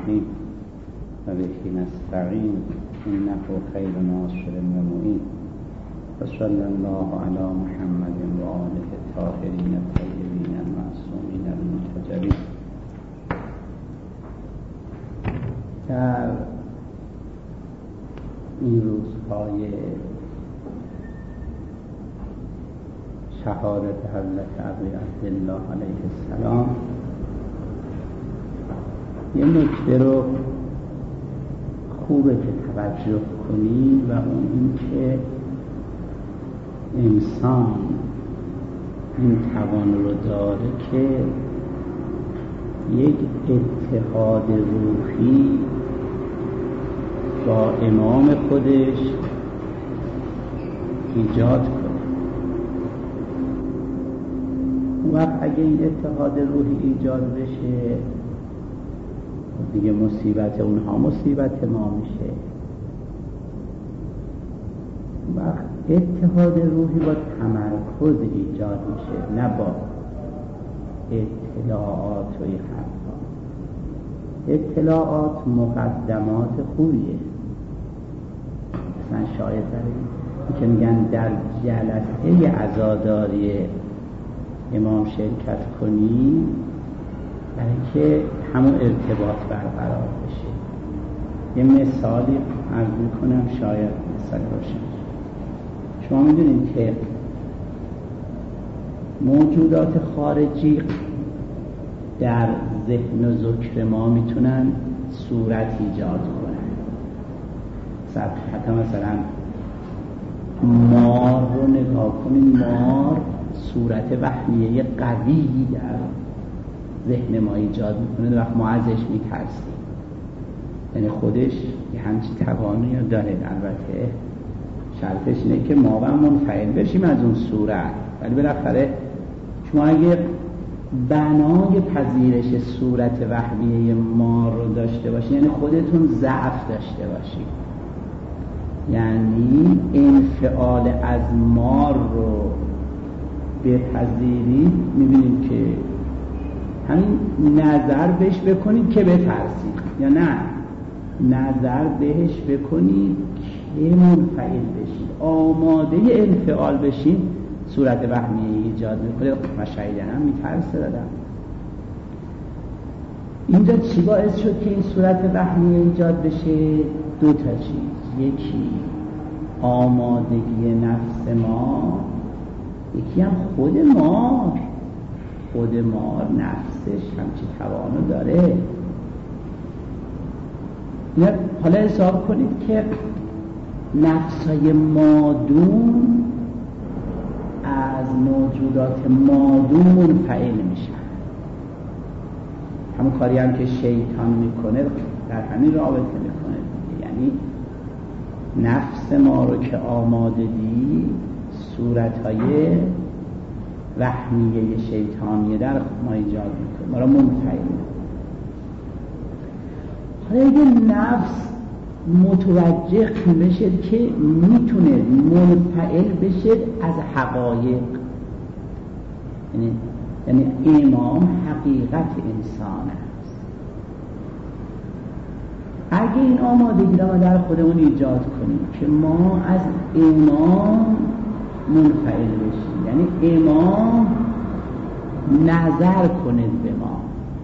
الرحیم و بهی نستعین انه خیر ناصر و معین و صلی الله علی محمد و آله الطاهرین الطیبین المعصومین المنتجبین. در این روزهای شهادت حضرت ابی عبدالله علیه السلام یه نکته رو خوبه که توجه کنید و اون این که انسان این توان رو داره که یک اتحاد روحی با امام خودش ایجاد کنه. اون وقت اگه این اتحاد روحی ایجاد بشه دیگه مصیبت اونها مصیبت ما میشه. وقت اتحاد روحی با تمرکز ایجاد میشه، نه با اطلاعات و این حرفا. اطلاعات مقدمات خوبیه، مثلا شاید که میگن در جلسه عزاداری امام شرکت کنی برای که همون ارتباط برقرار بشه. یه مثالی عرض میکنم شاید مثال باشه. شما میدونید که موجودات خارجی در ذهن و ذکر ما میتونن صورت ایجاد کنن. حتی مثلا مار رو نگاه کنید، مار صورت وهمیه قوی در ذهن ما ایجاد میکنه و ما ازش میترسیم. یعنی خودش یه همچین توانی داره. البته شرطش اینه که ما هم منفعل بشیم از اون صورت، ولی بالاخره شما اگه بنای پذیرش صورت وهمیه ما رو داشته باشید، یعنی خودتون ضعف داشته باشید، یعنی انفعال از مار رو بپذیرید، میبینید که همین نظر بهش بکنید که بترسید، یا نه نظر بهش بکنید که منفعل بشید، آماده انفعال بشید، صورت وهمیه ایجاد میکنه. مشاهدن هم میترسه دادم. اینجا چی باعث شد که این صورت وهمیه ایجاد بشه؟ دو تا چیز. یکی آمادگی نفس ما، یکی هم خود مار نفسش همچی توانو داره. حالا حساب کنید که نفسای مادون از موجودات مادون منفعل میشن. همون کاری هم که شیطان میکنه در همین رابطه میکنه. یعنی نفس ما رو که آماده دی صورتهای وهمیه شیطانیه در ما ایجاد میکنه، ما رو منفعل میکنه. حالا اگه نفس متوجه بشه که میتونه منفعل بشه از حقایق، یعنی امام حقیقت انسان است، اگه این آمادگی رو در خودمون ایجاد کنیم که ما از امام منفعل بشیم، یعنی امام نظر کنه به ما،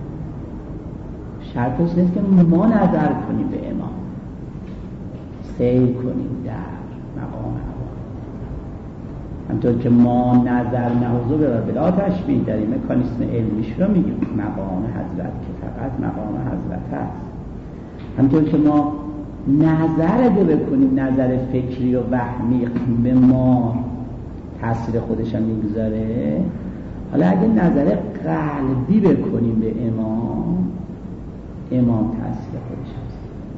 شرطش نیست که ما نظر کنیم به امام، سیر کنیم در مقام حوادث. همطور که ما نظر نهوزو بلا تشبیه در این مکانیسم علمیش رو میگیم مقام حضرت که فقط مقام حضرت است. همطور که ما نظر بکنیم، نظر فکری و وهمی به ما تاثیر خودش هم میگذاره. حالا اگه نظر قلبی بکنیم به امام تاثیر خودش هست.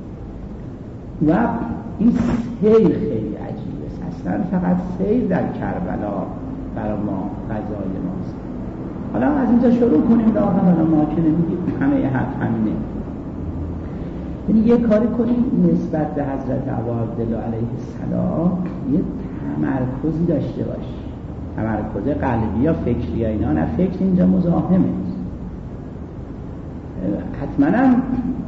و این سیر خیلی عجیبه. اصلا فقط سیر در کربلا برای ما غذای ماست. حالا از اینجا شروع کنیم داخل. حالا ما که نمیگیم همه حرف همینه. یعنی یه کاری کنیم نسبت به حضرت ابی عبدالله علیه السلام یه تمرکزی داشته باشیم. تمرکز قلبی یا فکری یا اینا، نه فکر اینجا مزاحمه. حتما هم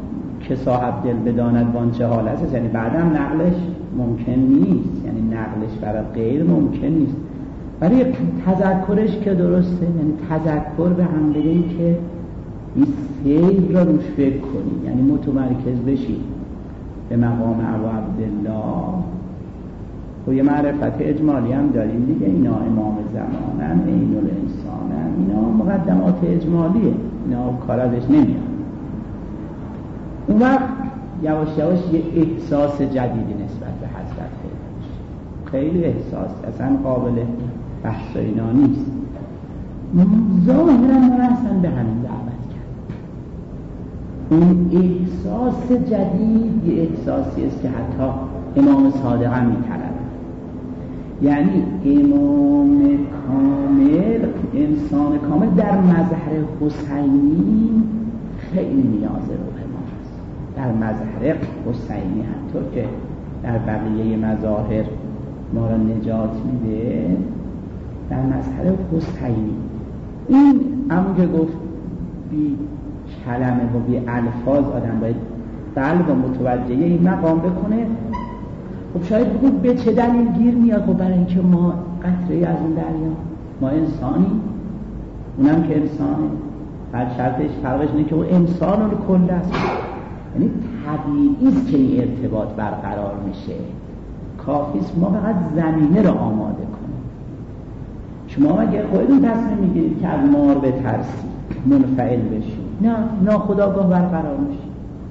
که صاحب دل بداند وان چه حال است، یعنی بعدم نقلش ممکن نیست، یعنی نقلش برای غیر ممکن نیست، ولی تذکرش که درسته، یعنی تذکر به هم بگی که این سیر را روش فکر کنی، یعنی متمرکز بشی به مقام ابا عبدالله. و یه معرفت اجمالی هم داریم دیگه، اینا امام زمانن، عین الانسانن، اینا مقدمات اجمالیه، اینا کار ازش نمیاد. اون وقت یواش یواش یه احساس جدیدی نسبت به حضرت پیدا میشه، خیلی احساس اصلا قابل بحث و اینا نیست. ظاهرا ما اصلا به همین دعوت کرد. اون احساس جدید یه احساسی است که حتی امام صادق هم می‌طلبه، یعنی امام کامل، انسان کامل در مظهر حسینی خیلی نیاز روح ماست. در مظهر حسینی همطور که در بقیه مظاهر ما را نجات میده، در مظهر حسینی این همون که گفت بی کلمه و بی الفاظ آدم باید قلب و متوجه این مقام بکنه. خب شاید بگو به چه دلیل گیر میاد؟ خب برای اینکه ما قطره از اون دریا، ما انسانی، اونم که انسانه، بعد شرطش فرقش اینه که اون انسان رو کل است، یعنی طبیعی است که این ارتباط برقرار میشه. کافیست ما فقط زمینه رو آماده کنیم. شما اگه خودتون تصمیم میگیرید که از مار بترسید، منفعل بشید، نه ناخودآگاه برقرار میشه.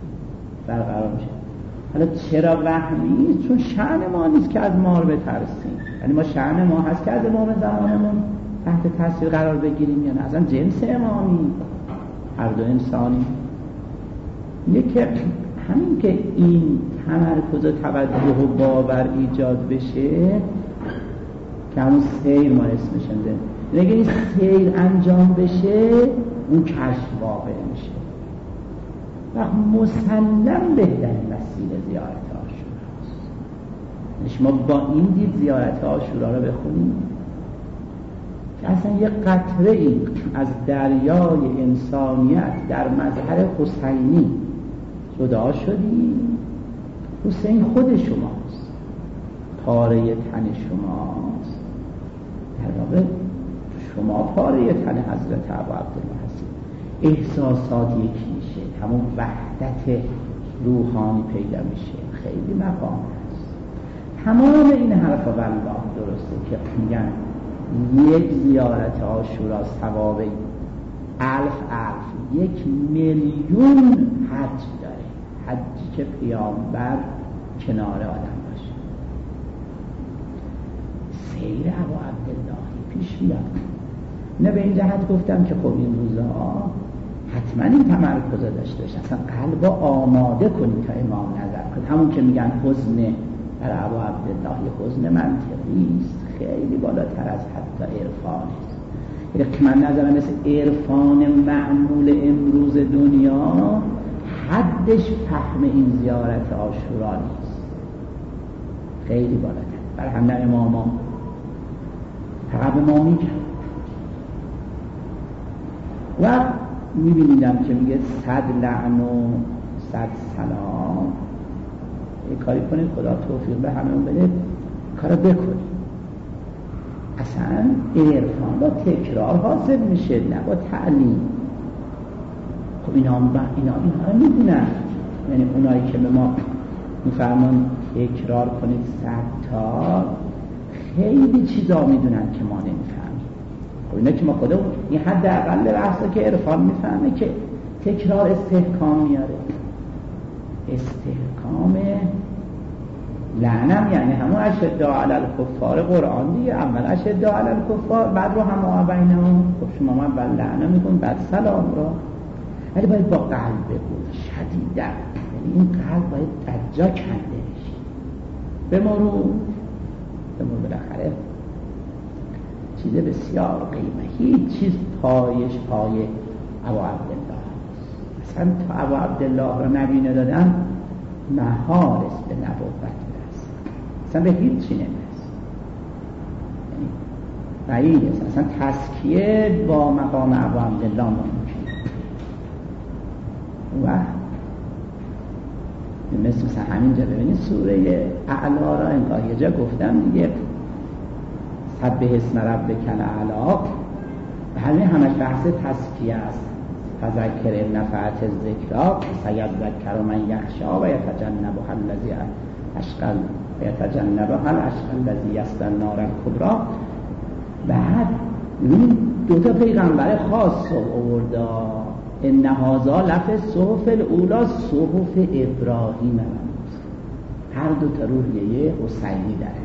حالا چرا وهمی؟ چون شأن ما نیست که از مار بترسیم، یعنی ما شأن ما هست که از امام زمانمون تحت تاثیر قرار بگیریم، یا نه اصلا جنس امامی، هر دو انسانی. یکی همین که این تمرکز و توجه و باور ایجاد بشه که همون سیر ما اسمش انده، اگه این سیر انجام بشه اون کشف واقع میشه و مسلم بهترین وسیله زیارت عاشورا است. شما با این دید زیارت عاشورا رو بخونید که اصلا یه قطره ای از دریای انسانیت در مظهر حسینی جدا شدی. حسین خود شماست، پاره تن شماست، در واقع شما پاره تن حضرت ابا عبدالله هستید. احساسات یکی میشه، همون وحدت روحانی پیدا میشه، خیلی مقام هست. تمام این حرفا والله درسته که میگن یک زیارت عاشورا ثواب 1,000,000 حج داره، حجی که پیامبر کنار آدم باشه. سیر ابا عبداللهی پیش بیاد. نه به این جهت گفتم که خب این روزها حتما این تمرکز داشته باشه، اصلا قلب آماده کنید تا امام نظر کنید. همون که میگن حزن در ابا عبدالله حزن منطقی است، خیلی بالاتر از حتی عرفان است. که من نظرم مثل عرفان معمول امروز دنیا حدش فهم این زیارت عاشورا نیست، خیلی بالاتر. برای هم نه اماما فقط به ما میگن و میبینیدم که میگه 100 لعن و 100 سلام. یک کاری کنید خدا توفیق به همه اون بده، کارو بکنید. اصلا عرفان با تکرار حاصل میشه، نه با تعلیم. خب اینا رو میدونن، یعنی اونایی که به ما میفرمان تکرار کنید 100 تا، خیلی چیزا میدونن که ما نمیفهمیم. خب اینا که ما خودمون این حد اقل بحثا که عرفان میفهمه که تکرار استحکام میاره. استحکام لعنم یعنی همون اشداء علی الکفار قرآن دیگه، اول اشداء علی الکفار بعد رو هم بینهم. خب شما من اول لعنه میگون بعد سلام را، ولی باید با قلب بگو شدیدن، یعنی این قلب باید در جا کنده بشه. بمرو بالاخره چیز بسیار قیمه، هیچ چیز پایش پای ابا عبدالله است. اصلا تا ابا عبدالله را نبینه دادن مهار است به نبوت است، اصلا به هیچ چی نمیست، یعنی بعید است اصلا تزکیه با مقام ابا عبدالله ممکن. و مثل همینجا ببینید سوره اعلا را انگار یه جا گفتم دیگه، سبح اسم ربک الاعلی، همش بحث تزکیه است. فذکر ان نفعت الذکری سیذکر من یخشی و یتجنبها الذی اشقى الذی یصلی النار الکبری. بعد این دو تا پیغمبر خاص آورد، ان هذا لفی الصحف الاولی صحف ابراهیم، هر دو تا روحیه حسینی داره.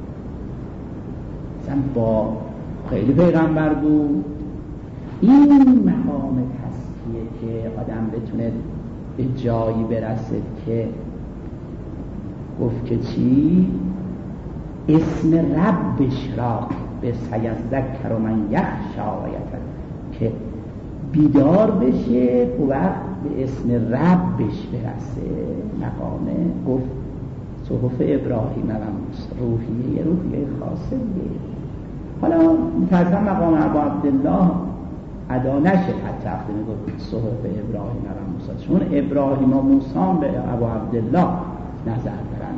مثلا با خیلی پیغمبر بود. این مقام تزکیه که آدم بتونه به جایی برسه که گفت که چی؟ اسم ربش را به سیذکر من یخشی، که بیدار بشه و وقت به اسم ربش برسه. مقامه گفت صحف ابراهیم روحیه خاصه دیگه. حالا متأسفم مقام ابو عبدالله ادا نشه، حتی وقتی میگفت صحف ابراهیم و موسی، چون ابراهیم و موسی به ابو عبدالله نظر دارن.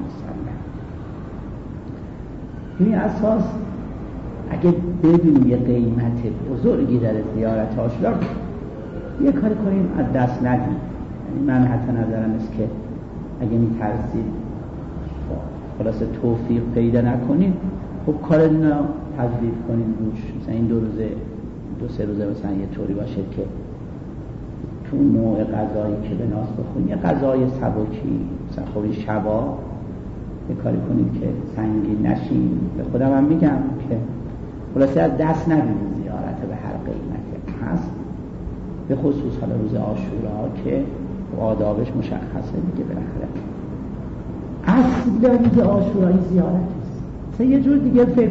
این اساس اگه ببینیم یه قیمت بزرگی در زیارت عاشورا، یه کاری کنیم از دست ندیم. یعنی من حتی نظرم است که اگه میترسید خلاصه توفیق پیدا نکنید، خب کار اینا تضعیف کنید روش. مثلا این دو سه روزه مثلا یه طوری باشه که تو نوع غذایی که به ناس بخونید یه غذای سبکی، مثلا خوری شبا یه کاری کنید که سنگین نشین. به خودم هم میگم که خلاصه از دست ندید زیارت به هر قیمتی هست، به خصوص حالا روز عاشورا که آدابش مشخصه دیگه. بالاخره اصل روز عاشورایی زیارت است. یه جور دیگه فکر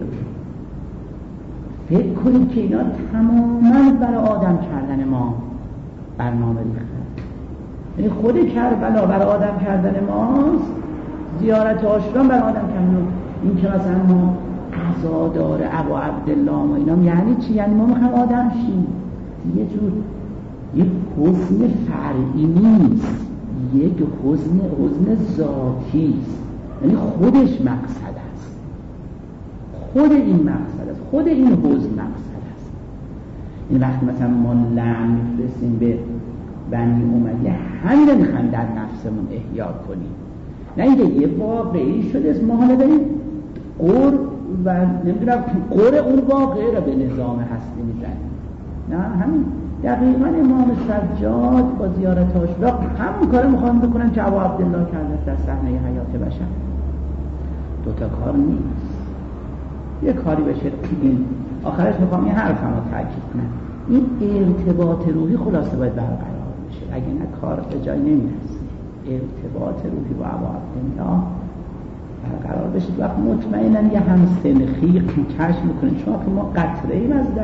کنید که اینا تماما برای آدم کردن ما برنامه ریخته. یعنی خود کربلا برای آدم کردن ماست، زیارت عاشورا برای آدم کردن. این که مثلا ما عزادار ابو عبدالله و اینا یعنی چی؟ یعنی ما میخوایم آدم شیم. یه جور یک حسن فرعی نیست، یک حسن ذاتی است. یعنی خودش مقصد است، خود این مقصد است، خود این حسن مقصد است. این وقتی مثلا ما لعن میفرستیم به بنی امیه، همین میخوایم در نفسمون احیا کنیم. نه اینکه یه واقعی شده است، ما حالا داریم قور و نمیدونم قور اون واقعی را به نظام هستی میزنیم. نه، همین دقیقا امام سجاد با زیارت عاشورا همون کار میخوان بکنن که ابو عبدالله کرده در صحنه حیات بشر. دوتا کار نیست، یه کاری بشه. این آخرش میخوام این حرفم رو تاکید کنم، این ارتباط روحی خلاصه باید برقرار بشه، اگه نه کار به جای نمیرسه. ارتباط روحی با ابو عبدالله برقرار بشه، وقت مطمئنن یه همسنخی کشف میکنن. چون که ما قطره ایم از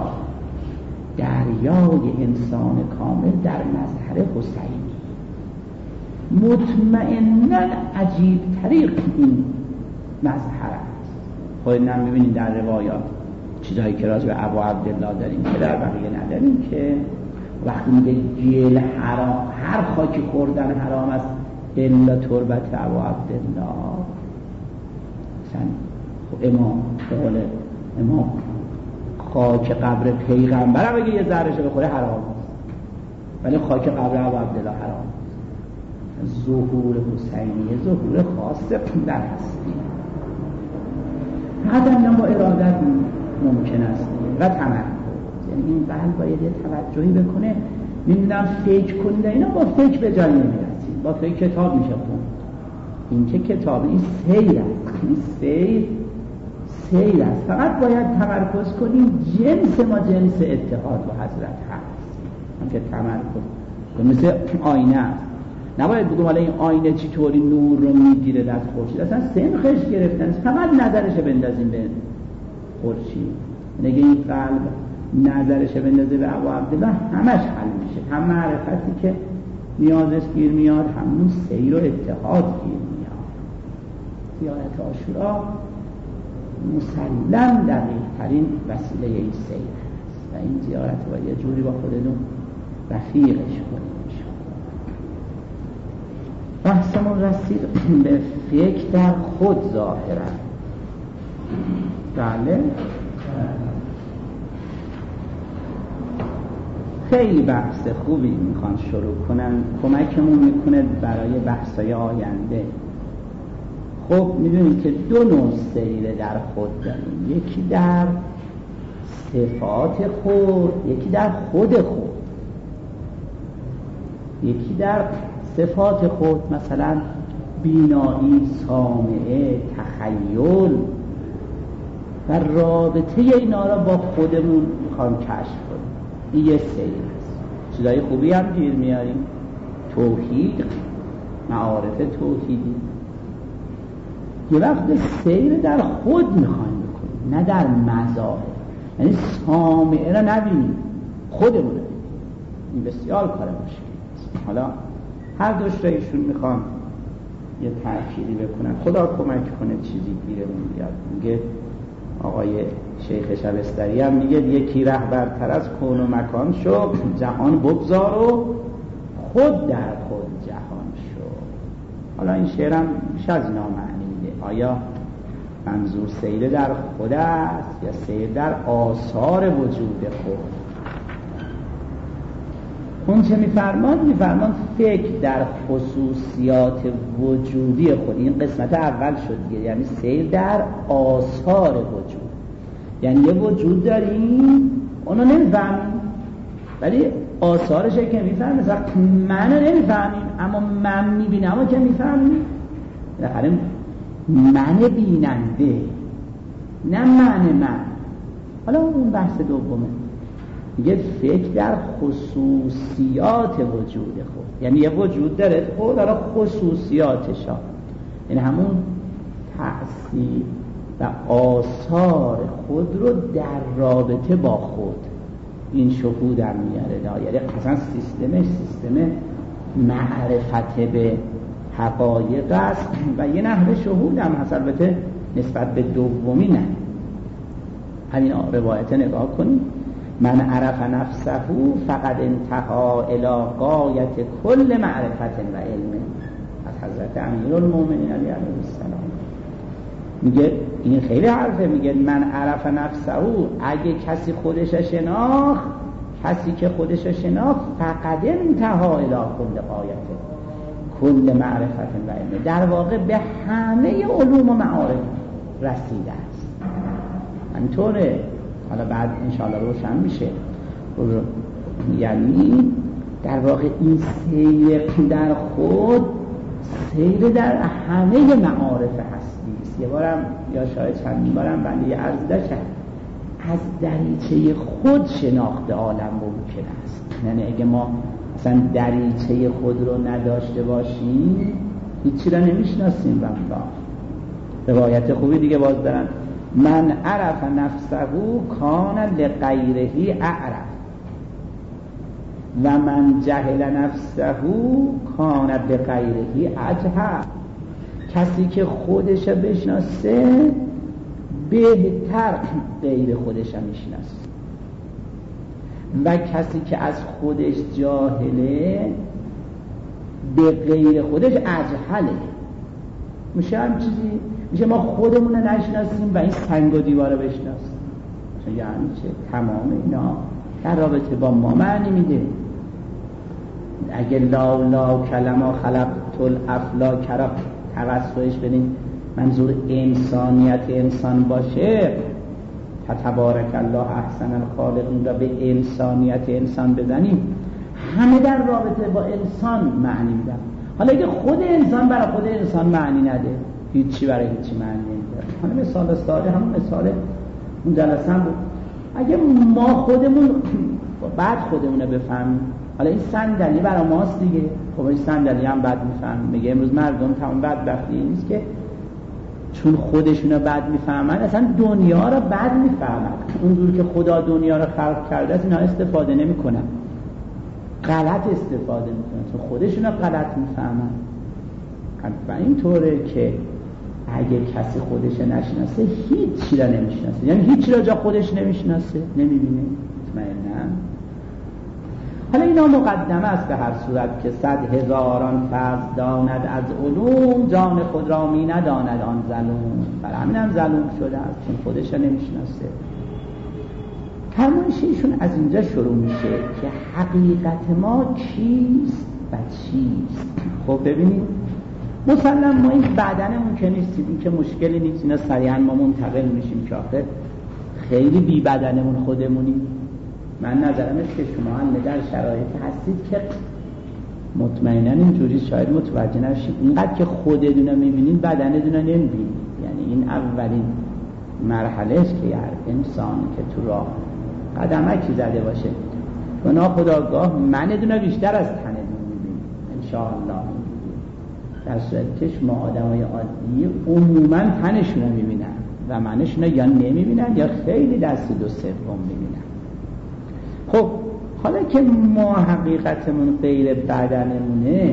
دریای انسان کامل در مظهر حسینی. مطمئناً عجیب طریق این مظهر است. خودتون میبینید در روایات چیزایی که راجع به ابو عبدالله داریم که در بقیه نداریم، که وقتی میگه جیل حرام، هر خاکی خوردن حرام است الا تربت ابو عبدالله. مثلا امام خاک قبر پیغمبر اگه یه ذرهش بخوره حرام است، ولی خاک قبر ابو عبدالله حرام است. ظهور حسینیه ظهور خاصه در هستی، حتما با ارادت ممکن است و تمرکز. یعنی این قلب باید یه توجهی بکنه. نمیدونم فکر کنید اینا، با فکر به جای نمیرسید، با فکر کتاب میشه خون. این که کتاب این سیر است، این سیر است. فقط باید تمرکز کنیم. جنس ما جنس اتحاد با حضرت هست. هم که تمرکز مثل آینه است. نباید بگم حالا این آینه چی طوری نور رو میگیره از خورشید، اصلا سنخش گرفتن، فقط نظرش بندازیم به خورشید. نگه این قلب نظرش بندازه به ابو عبدالله، همش حل میشه. هم معرفتی که نیازش گیر میاد، همون سیر و اتحاد گیر میاد. زیارت عاشورا مسلم دقیق ترین وسیله این سیر هست و این زیارت باید یه جوری با خودتون رفیقش کنیم. بحث خودمون رسید به فکر در خود ظاهرا. بله خیلی بحث خوبی میخوان شروع کنن، کمکمون میکنه برای بحثای آینده. خب میدونید که دو نوع سیر در خود داریم، یکی در صفات خود، یکی در خود خود. یکی در صفات خود مثلا بینایی، سامعه، تخیل و رابطه اینا را با خودمون میخوام کشف کنیم. این یه سیر است. چیزای خوبی هم گیر میاریم، توحید، معارف توحیدی. یه وقت سیر در خود میخوایم بکنیم، نه در مظاهر. یعنی سامعه را نبینیم، خودمون را ببینیم. این بسیار کار مشکلی است. حالا هر دوش را ایشون میخوام یه تأکیدی بکنن، خدا کمک کنه چیزی گیرمون بیاد. میگه آقای شیخ شبستری هم میگه یکی رهبرتر از کون و مکان شو، جهان بگذار و خود در خود جهان شو. حالا این شعرم بیش از اینا معنی میده. آیا منظور سیر در خود است یا سیر در آثار وجود خود؟ اون چه میفرماد فکر در خصوصیات وجودی خود. این قسمت اول شد دیگه، یعنی سیر در آثار وجود. یعنی یه وجود داریم اونو نمیفهمیم ولی آثارش که میفهمیم. مثلا منو نمیفهمیم اما من میبینم و که میفهمیم. بالاخره من بیننده نه من. حالا اون بحث دومه، میگه فکر در خصوصیات وجود خود. یعنی یه وجود داره خود داره خصوصیاتشا، یعنی همون تأثیر و آثار خود رو در رابطه با خود این شهود هم میاره. یعنی اصلا سیستم معرفت به حقایق است و یه نحوه شهود هم هست، البته نسبت به دومی نه. همین روایت نگاه کنید، من عرف نفسه فقد انتها الى غایت کل معرفت و علم. از حضرت امیرالمومنین علیه السلام میگه این خیلی حرفه. میگه من عرف نفسه، اگه کسی خودش شناخت، کسی که خودش شناخت فقد انتها الى کل غایت کل معرفت و علم، در واقع به همه علوم و معارف رسیده است. همینطوره. حالا بعد انشاءالله روشن میشه. یعنی در واقع این سیر در خود سیر در همه معارف هستی است. یه بارم یا شاید چندین بارم بنده عرض داشتم، از دریچه خود شناخت عالم ممکن است. یعنی اگه ما مثلا دریچه خود رو نداشته باشیم هیچی رو نمیشناسیم. روایت خوبی دیگه باز دارن، من عرف نفسه کان لغیره اعرف و من جهل نفسه کان بغیره اجهل. کسی که خودش بشناسه بهتر غیر خودش میشناسه و کسی که از خودش جاهله به غیر خودش اجهله. میشه هم چیزی، میشه ما خودمون رو نشناسیم و این سنگ و دیوار رو بشناسیم. یعنی چه؟ تمام اینا در رابطه با ما معنی میده. اگه لا کلمه خلقت الافلاک را توسطش بدیم منظور انسانیت انسان باشه، تبارک الله احسن الخالقین را به انسانیت انسان بزنیم، همه در رابطه با انسان معنی میدن. حالا اگه خود انسان برای خود انسان معنی نده، هیچی برای هیچی معنی نمیده. حالا مثال ساده همون مثال اون جلسه هم بود. اگه ما خودمون بعد خودمون رو بفهمیم، حالا این صندلی برای ماست دیگه، خب این صندلی هم بعد میفهمیم. میگه امروز مردم تمام بدبختی این نیست که چون خودشون رو بد میفهمن اصلا دنیا رو بد میفهمن. اونجور که خدا دنیا رو خلق کرده است اینا استفاده نمیکنن، غلط استفاده میکنن چون خودشون رو غلط میفهمن. و اینطوره که اگه کسی خودش نشناسه هیچی را نمیشناسه، یعنی هیچی را جا خودش نمیشناسه، نمیبینه. مطمئنم حالا اینا مقدمه است به هر صورت که 100,000 فرض داند از علوم، جان خود را می نداند آن ظلوم. برای همین هم ظلوم شده است، چون خودش را نمیشناسه. فرمایش ایشون از اینجا شروع میشه که حقیقت ما چیست و چیست. خب ببینید مثلا ما این بدنمون که نیستیم، این که مشکلی نیست، اینا سریعا ما منتقل میشیم که آخه خیلی بی بدنمون خودمونیم. من نظرم است که شما هم در شرایطی هستید که مطمئنا اینجوری شاید متوجه نشید، اینقدر که خودتون میبینید بدنتون رو نمیبینید. یعنی این اولین مرحله است که هر انسان که تو راه قدمکی زده باشه و ناخودآگاه منتون رو بیشتر از تنتون میبینید انشاءالله. در صورتی که شما آدمای عادی عموما تنشون رو میبینن و منشون رو یا نمیبینن یا خیلی دست دو سوم میبینن. خب حالا که ما حقیقتمون غیر بدنمونه،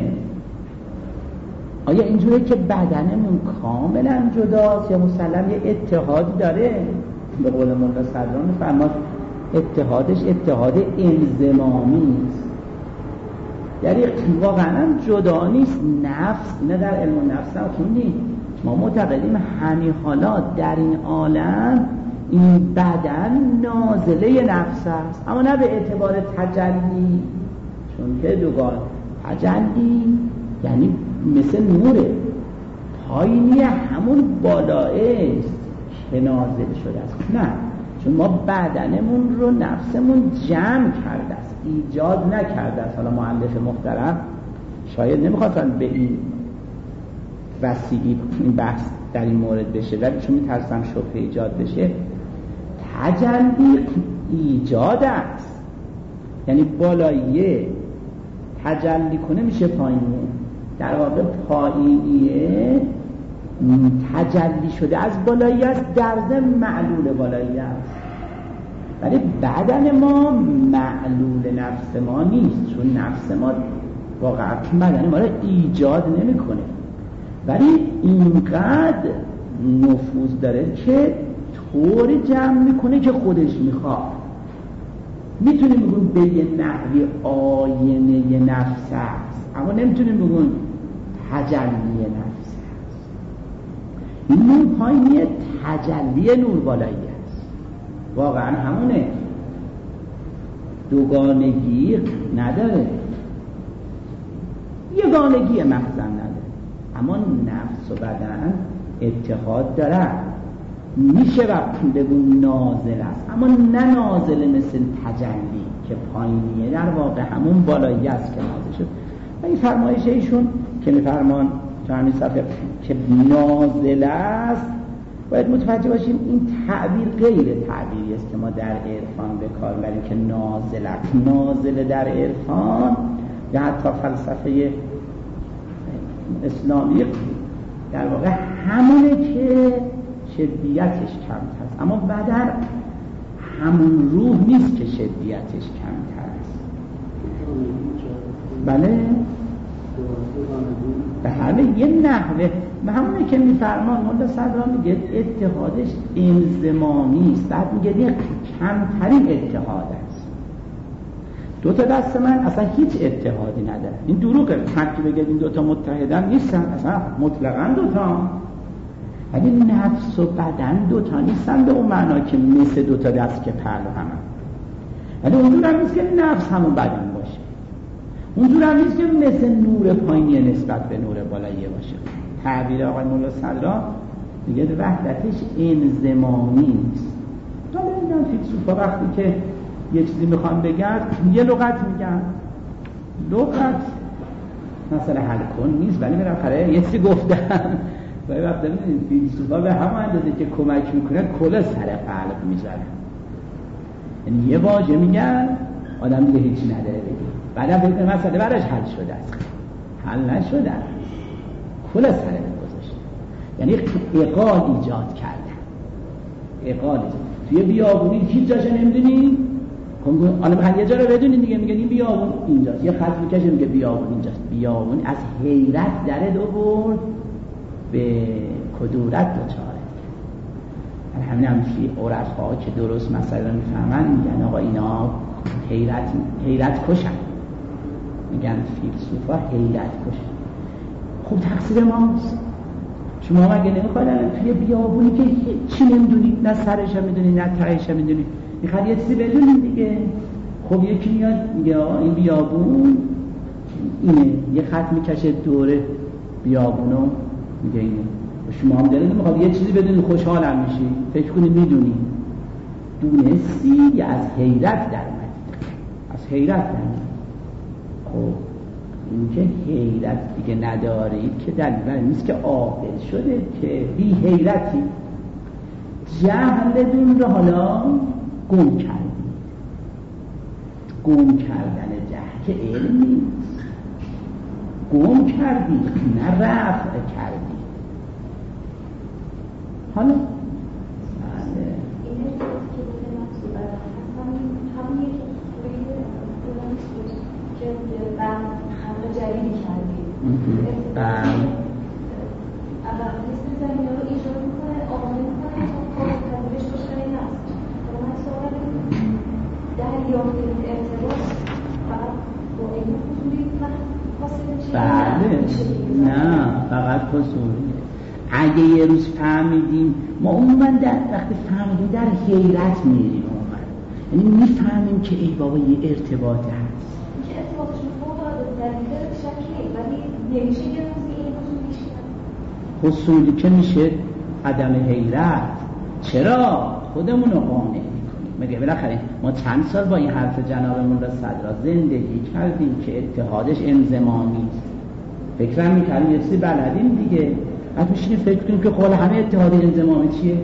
آیا اینجوره که بدنمون کاملا جداست یا مثلا یه اتحادی داره؟ به قول مولا صدرا میفرماد اتحادش اتحاد انضمامی است، یعنی واقعا جدا نیست. نفس، اینا در علم النفس هم خوندیم، ما معتقدیم همین حالات در این عالم این بدن نازله نفس است، اما نه به اعتبار تجلی، چون که دوگان تجلی یعنی مثل نوره، پایینی همون بالایی است که نازل شده است. نه، چون ما بدنمون رو نفسمون جمع کرده است، ایجاد نکرده است. حالا مؤلف محترم شاید نمیخواستن به این وسیعی این بحث در این مورد بشه، ولی چون میترسم شبهه ایجاد بشه، تجلی ایجاد است، یعنی بالاییه تجلی کنه میشه پایینی، در واقع پایینیه تجلی شده از بالایی است، در ضمن معلول بالایی است. ولی بدن ما معلول نفس ما نیست، چون نفس ما واقعا بدن ما را ایجاد نمیکنه، ولی اینقدر نفوذ داره که طوری جمع میکنه که خودش میخواد. میتونیم بگون به یه نحوی آینه نفس است، اما نمیتونیم بگون تجلی نفس است. این نور پایینی تجلی نور بالایی است، واقعا همونه، دوگانگی نداره، یگانگی محض نداره، اما نفس و بدن اتحاد داره. میشه وقتی بگون نازل است، اما نه نازل مثل تجلی که پایینیه، در واقع همون بالایی است که نازل شد. و این فرمایش ایشون که میفرمان تو همین صفحه که نازل است، باید متوجه باشیم این تعبیر غیر تعبیری است که ما در عرفان به کار میبریم که نازل است. نازل در عرفان یا حتی فلسفه اسلامی در واقع همونه که شدیتش کمتر است، اما بدن همون روح نیست که شدیتش کمتر است. بله به همه یه نحوه، به همونه که میفرمان مولا صدرا میگه اتحادش انضمامی است، بعد میگه یه کمترین اتحاد است. دو تا دست من اصلا هیچ اتحادی نداره، این دروغه. حتی بگه این دوتا متحدن نیستن، اصلا مطلقاً دوتا، ولی نفس و بدن دوتا نیستن به اون معنا که مثل دوتا دست که پهلو همه، ولی اونجور هم نیست که نفس همون بدن باشه، اونجور هم نیست که مثل نور پایینی نسبت به نور بالایی باشه. تعبیر آقای مولا صدرا میگه وحدتش انضمامی است. حالا این فیلسوفا وقتی که یه چیزی میخوان بگن یه لغت میگن، لغت مثلا حل کن نیست، ولی بالاخره یه چیزی گفتن و یه وقت ببینید فیلسوفا به همه اندازه که کمک میکنه کلا سر قلب میذاره، یعنی یه واژه میگن آدم دیگه هیچی نداره بگه، بعدم فکر کنه مسئله براش حل شده است، حل نشده است، کلا سر گذاشته، یعنی اقال ایجاد کردن، اقال ایجاد. توی بیابونی هیچ جاشو نمیدونی، حالا میخوان یه جا رو بدونین دیگه، میگن این بیابون اینجاست، یه خط میکشه میگه بیابون اینجاست. بیابون از حیرت درد آورد به کدورت دوچاره. همین همچی عرفا که درست مسئله میفهمن میگن آقا اینا حیرت کشن، میگن فیلسوفا حیرت کش. خب تقصیر ماست. شما مگه نمیخواید توی بیابونی که هیچی نمیدونید، نه سرش هم میدونید نه تهش هم میدونید، میخواد یه چیزی بدونید دیگه. خب یکی میاد میگه این بیابون اینه، یه خط میکشه دوره بیابونو میگه اینه. شما هم دارید میخواد یه چیزی بدونید، خوشحالم میشی، فکر کنید میدونی. دونستی یا از حیرت در اومد؟ از حیرت در اومد. خب این که حیرت دیگه ندارید که دلیل نیست که عاقل شده، که بی حیرتی. جهلتون رو حالا گم کردید. گم کردن جهل که علم نیست، گم کردید نه رفع کردید. حالا جریدی کردید اول مثل زمینه رو ایجاد میکنه، آماده میکنه تا تبدیلش بشه این است. من سوال دریافت ارتباط فقط با علم حضوری حاصل چیه؟ بله نه فقط حضوری. اگه یه روز فهمیدیم، ما عموما وقتی فهمیدیم در حیرت میریم، یعنی میفهمیم که ای بابا یه ارتباط هست. که ارتباطشون در دیگر شکلی ولی نمیشه یه روزی این حصولی که میشه عدم حیرت. چرا؟ خودمون رو قانع میکنیم. مگه بالاخره ما چند سال با این حرف جنابمون را صدرا زندگی کردیم که اتحادش انضمامی است. فکرم میکردیم یه چیزی بلدیم دیگه. از میشینیم فکر کنیم که خب همه اتحاد انضمامی چیه؟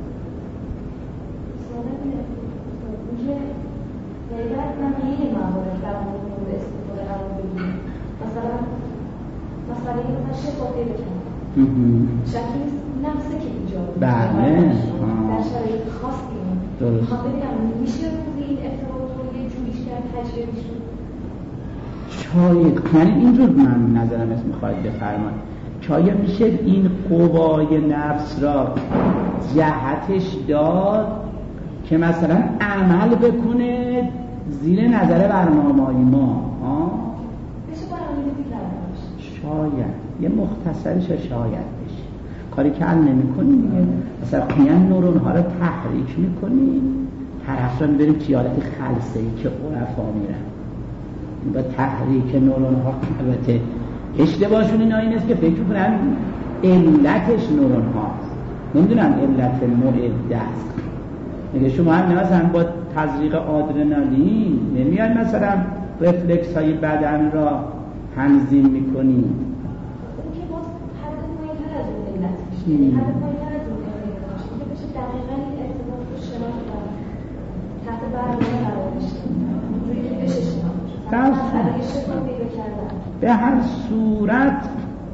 شفافی بکنم شکلی نفسه که ایجاد در شرایط خاصی میخوام ببینم میشه روزی این ارتباط رو یه جوریش کرد تجربه شد. شاید یعنی اینجور من نظرم اسم میخواید بفرمایید شاید میشه این قوای نفس را جهتش داد که مثلا عمل بکنه زیر نظر برنامه‌های ما. شاید یه مختصرش شاید بشه کاری که حل نمی‌کنی دیگه. مثلا قیان نورون ها رو تحریک می‌کنی، طرف رو می‌بریم توی حالت خلسه‌ای که عرفا میرن با تحریک نورون ها. البته اشتباهشون این است که فکر کنن علتش نورون هاست، نمیدونن علت معده است. میگه شما هم مثلا با تزریق آدرنالین نمیاد مثلا رفلکس های بدن را تنظیم میکنی. اون که باز حد پایین‌تر از اون علت میشه، حد پایین‌تر از اون علت میشه که بشه دقیقاً این ارتباط رو شناخت تحت برنامه قرار بشه اونجوری که بشه شناخت. به هر صورت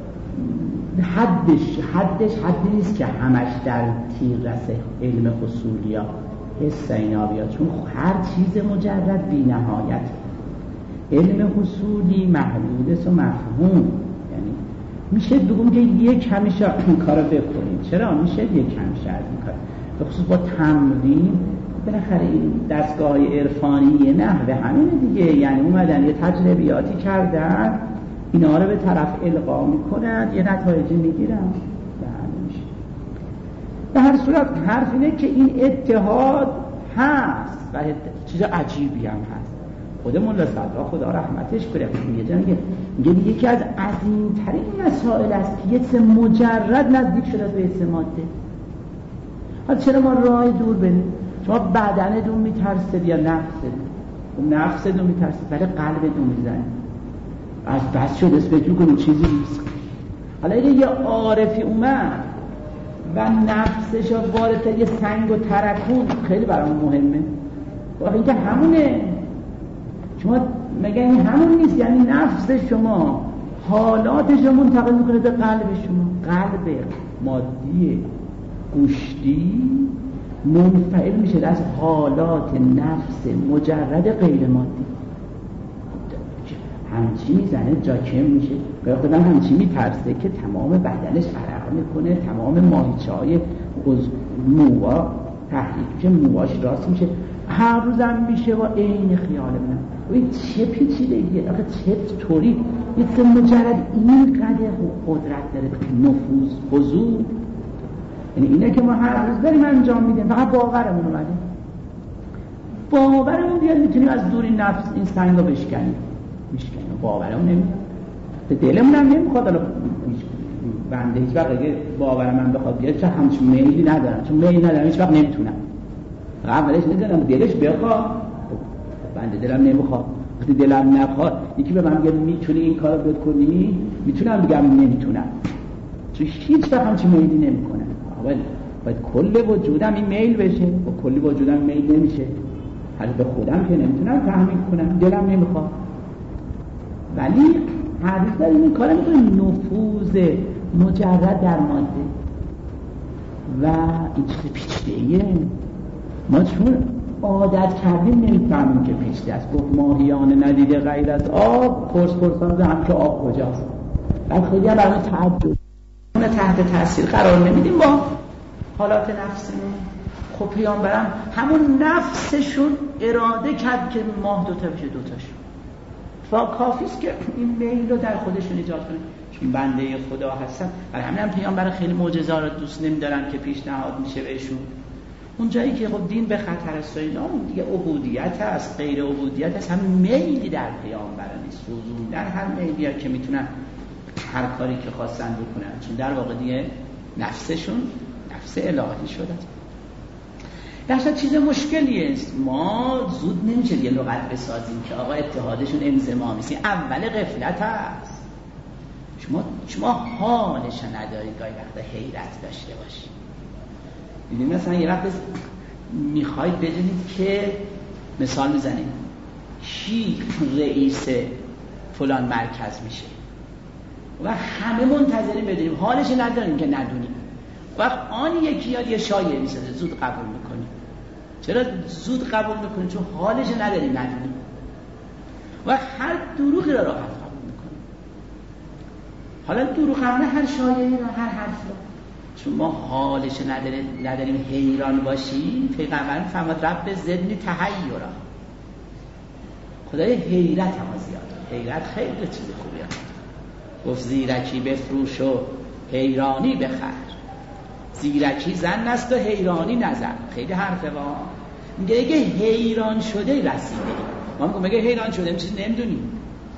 حدش حدی نیست که همش در تیر رسه علم حصولی ها حس اینا بیاد، چون هر چیز مجرد بی نهایت. علم حصولی محدود است و مفهوم، یعنی میشه بگم که یک همیشه این کارو بکنیم. چرا میشه یک همیشه از این کار به خصوص با تمرین. بالاخره این دستگاه‌های عرفانی نحوه همینه دیگه، یعنی اومدن یه تجربیاتی کردن اینا رو به طرف القا میکنن یه نتایجی میگیرن. به هر صورت حرف اینه که این اتحاد هست و چیز عجیبی هم هست. خود مولا صدرا خدا رحمتش کنه میگه یکی از عظیم‌ترین مسائل است که یه چیز مجرد نزدیک شده به یه ماده. حالا چرا ما راه دور بریم؟ شما بدنتون میترسید یا نفستون؟ اون نفستون میترسید ولی قلبتون میزنه. از بس شد است فکر کنید چیزی نیست. حالا اگه یه عارفی اومد و نفسش وارد کرد یه سنگ و ترکون، خیلی برام مهمه. واقعا این که همونه. شما مگه این همون نیست؟ یعنی نفس شما حالاتش رو منتقل میکنه به قلب شما. قلب مادی گوشتی منفعل میشه از حالات نفس مجرد غیر مادی. همچی میزنه جاکم میشه، به خودم همچی میترسه که تمام بدنش عرق میکنه، تمام ماهیچه های موها تحریک میشه، موهاش راست میشه. هر روزم میشه با عین خیال من. این چه پیچیدگیه آخه، چه طوری یه مجرد اینقدر قدرت داره که نفوذ حضور، یعنی اینه که ما هر روز داریم انجام میدیم، فقط باورمون اومده، باورمون بیاد میتونیم از دور نفس این سنگا بشکنیم، باورمون نمیاد، دلمون هم نمیخواد. حالا بنده هیچ وقت اگه باور من بخواد بیاد چه همچون میلی ندارم، چون میل ندارم هیچ وقت نمیتونم. اولش نمیدونم دلش بخواد، بنده دلم نمیخواد. وقتی دلم نخواد یکی به من میگه میتونی این کارو بکنی، میتونم بگم نمیتونم، چون هیچ وقت همچون میلی نمیکنم. باید کل وجودم این میل بشه، با کل وجودم میل نمیشه، حالا به خودم که نمیتونم تحمیل کنم، دلم نمیخواد. ولی هر روز داریم این کار میکنیم، نفوذ مجرد در ماده و این چیز پیچیده‌ایه. ما چون عادت کردیم نمیفهمیم که پیچیده است. گفت ماهیان ندیده غیر از آب، پرسان هم که آب کجاست. بعد خیلی هم برای تعجب اون تحت تاثیر قرار نمیدیم با حالات نفسمون. خب پیامبرم همون نفسشون اراده کرد که ماه دوتا بشه دوتاشون، کافیست که این میل رو در خودشون ایجاد کنه، چون بنده خدا هستن. برای همین هم پیامبر خیلی معجزه رو دوست نمی‌دارن که پیشنهاد میشه بهشون. اون جایی که خب دین به خطر است و اینا، اون دیگه عبودیت است، غیر عبودیت است. همین میلی در پیامبر نیست، سوزوندن هر میلی که میتونن هر کاری که خواستن بکنن، چون در واقع دیگه نفسشون نفس الهی شده. درصد چیز مشکلی است. ما زود نمیشه یه لغت بسازیم که آقا اتحادشون انضمامی است. اول غفلت است. شما حالش ندارید گاهی وقتا حیرت داشته باشید. دیدیم مثلا یه وقت میخواید بدونید که مثال میزنید کی رئیس فلان مرکز میشه و همه منتظریم بدونیم، حالش نداریم که ندونیم. وقت آن یکی یه شایعه میسازه زود قبول میکنیم. چرا زود قبول میکنیم؟ چون حالش نداریم ندونیم و هر دروغی را راحت قبول میکنیم. حالا دروغ همونه هر شایعه را، هر حرف را، چون ما حالش نداریم حیران باشیم. پیغمبر فرمود رب زدنی تحیرا، خدای حیرت هم زیاد. حیرت خیلی چیز خوبیه. گفت زیرکی بفروش و حیرانی بخر. زیرکی زن است و حیرانی نظر. خیلی حرفه با میگه اگه حیران شده رسیده، ما میگه حیران شده چیز نمیدونیم.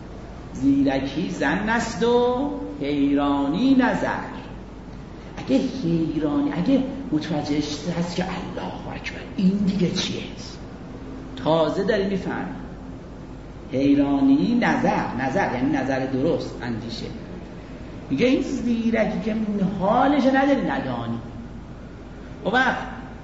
زیرکی زن است و حیرانی نظر. اگه حیرانی، اگه متوجه هست که الله اکبر این دیگه چیه، تازه داری میفهمی. حیرانی نظر یعنی نظر درست، اندیشه. میگه این زیرکی که حالش نداری ندانی، و وقت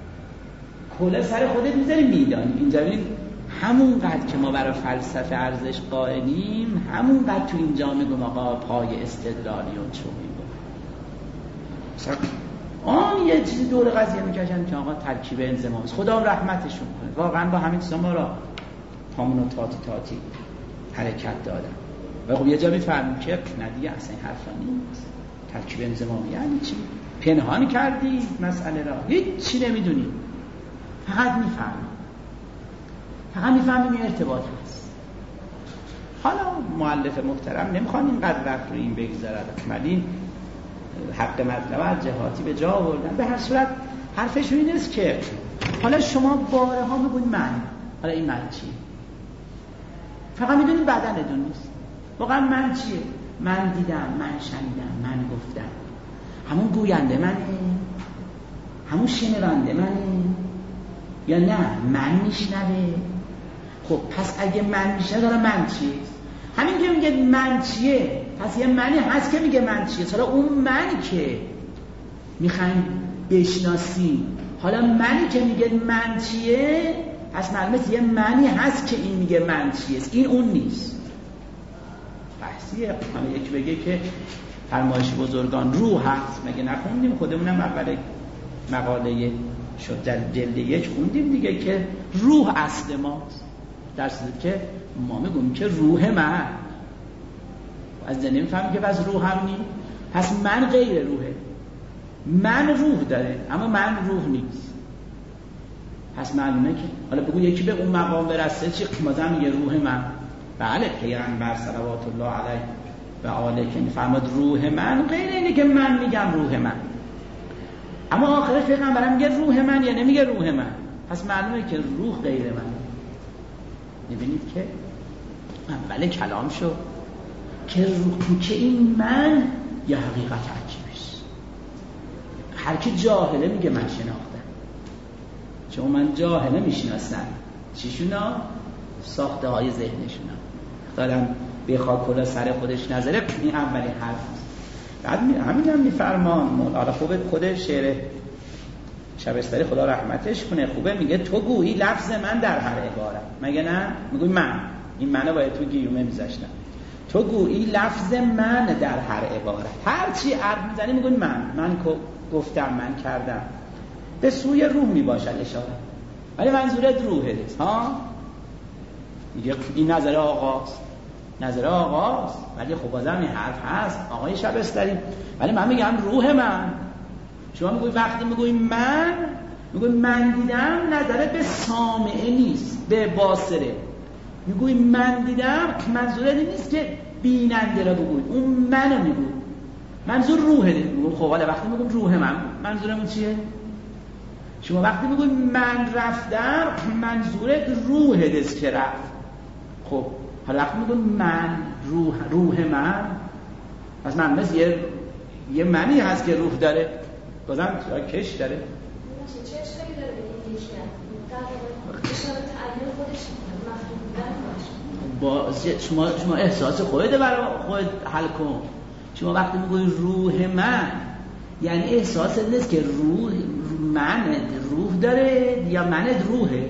کله سر خودت میذاری میدانی. اینجا ببین همون قدر که ما برای فلسفه ارزش قائلیم، همون قدر تو اینجا میگم آقا پای استدلالی و چوبی مثلا آن یه چیزی دور قضیه میکشن که آقا ترکیب انضمام است. خدا رحمتشون کنه، واقعا با همین چیزا ما را تامون و تاتی حرکت دادن. و خب یه جا میفهمیم که ندیه اصلا این حرفا نیست. ترکیب انضمامی یعنی چی؟ پنهان کردی مسئله را، هیچ چی نمیدونی، فقط میفهمیم این ارتباط هست. حالا مؤلف محترم نمیخوان اینقدر وقت رو این بگذارد، ولی حق مطلب از جهاتی به جا آوردن. به هر صورت حرفش این است که حالا شما بارها میگوید من، حالا این من چیه؟ فقط میدونید بدنتون نیست. واقعا من چیه؟ من دیدم، من شنیدم، من گفتم. همون گوینده منه؟ همون شنونده منه؟ یا نه من میشنوه؟ خب پس اگه من میشنوه دارم من چیه؟ همین که میگه من چیه، پس یه منی هست که میگه من چیه. حالا اون من که میخوایم بشناسی، حالا منی که میگه من چیه، پس معلومه یه منی هست که این میگه من چیه، این اون نیست. بحثیه. همه یک بگه که فرمایش بزرگان روح هست، مگه نخوندیم خودمونم اول مقاله شد در جلد 1 خوندیم دیگه که روح اصل ماست، در صورتی که ما میگیم که روح من از دنیا میفهمیم که بس روح هم نیست. پس من غیر روحه. من روح داره اما من روح نیست. پس معلومه که حالا بگو یکی به اون مقام برسه چی بازم میگه روح من. بله پیغمبر صلوات الله علیه و آله که میفرماد روح من غیر اینه که من میگم روح من، اما آخرش پیغمبرم میگه روح من یا نمیگه روح من، پس معلومه که روح غیر من. میبینید که اول کلام شد که روح که این من یه حقیقت عجیبیست. هر کی جاهله میگه من شناختم، چون من جاهله میشناسم چیشونا؟ ساخته های ذهنشونا. دارم بخواه کلا سر خودش نظره، این اولین حرف هست. بعد همین هم میفرمان مولانا خود شعر شبستری خدا رحمتش کنه خوبه، میگه تو گویی لفظ من در هر عبارت، مگه نه؟ میگوی من، این منو باید تو گیومه میذاشتم. تو گویی لفظ من در هر عبارت، هر چی حرف میزنی میگوی من گفتم، من کردم. به سوی روح میباشد اشاره، ولی منظورت روحه نیست ها. میگه این نظر آقاست، ولی خب بازم این حرف هست آقای شبستری، ولی من میگم روح من. شما میگوی وقتی میگوی من دیدم، نظرت به سامعه نیست، به باصره. میگوی من دیدم، منظورت نیست که بیننده را بگوی، اون منو میگوی، منظور روحه. میگوی خب حالا وقتی میگم روح من، منظورمون چیه؟ شما وقتی میگوی من رفتم، منظورت روحه دست که رفت. خب حالا وقتی میگوی من روح من، پس من مثل یه منی هست که روح داره، بازم کش داره. چه اشکالی داره به این کشیدن؟ در اشاره تعیین خودش مفهوم بودن باشه. شما احساس خودت برای خودت حل کن. شما وقتی میگوی روح من، یعنی احساس نیست که روح داره یا منت روحه. میگم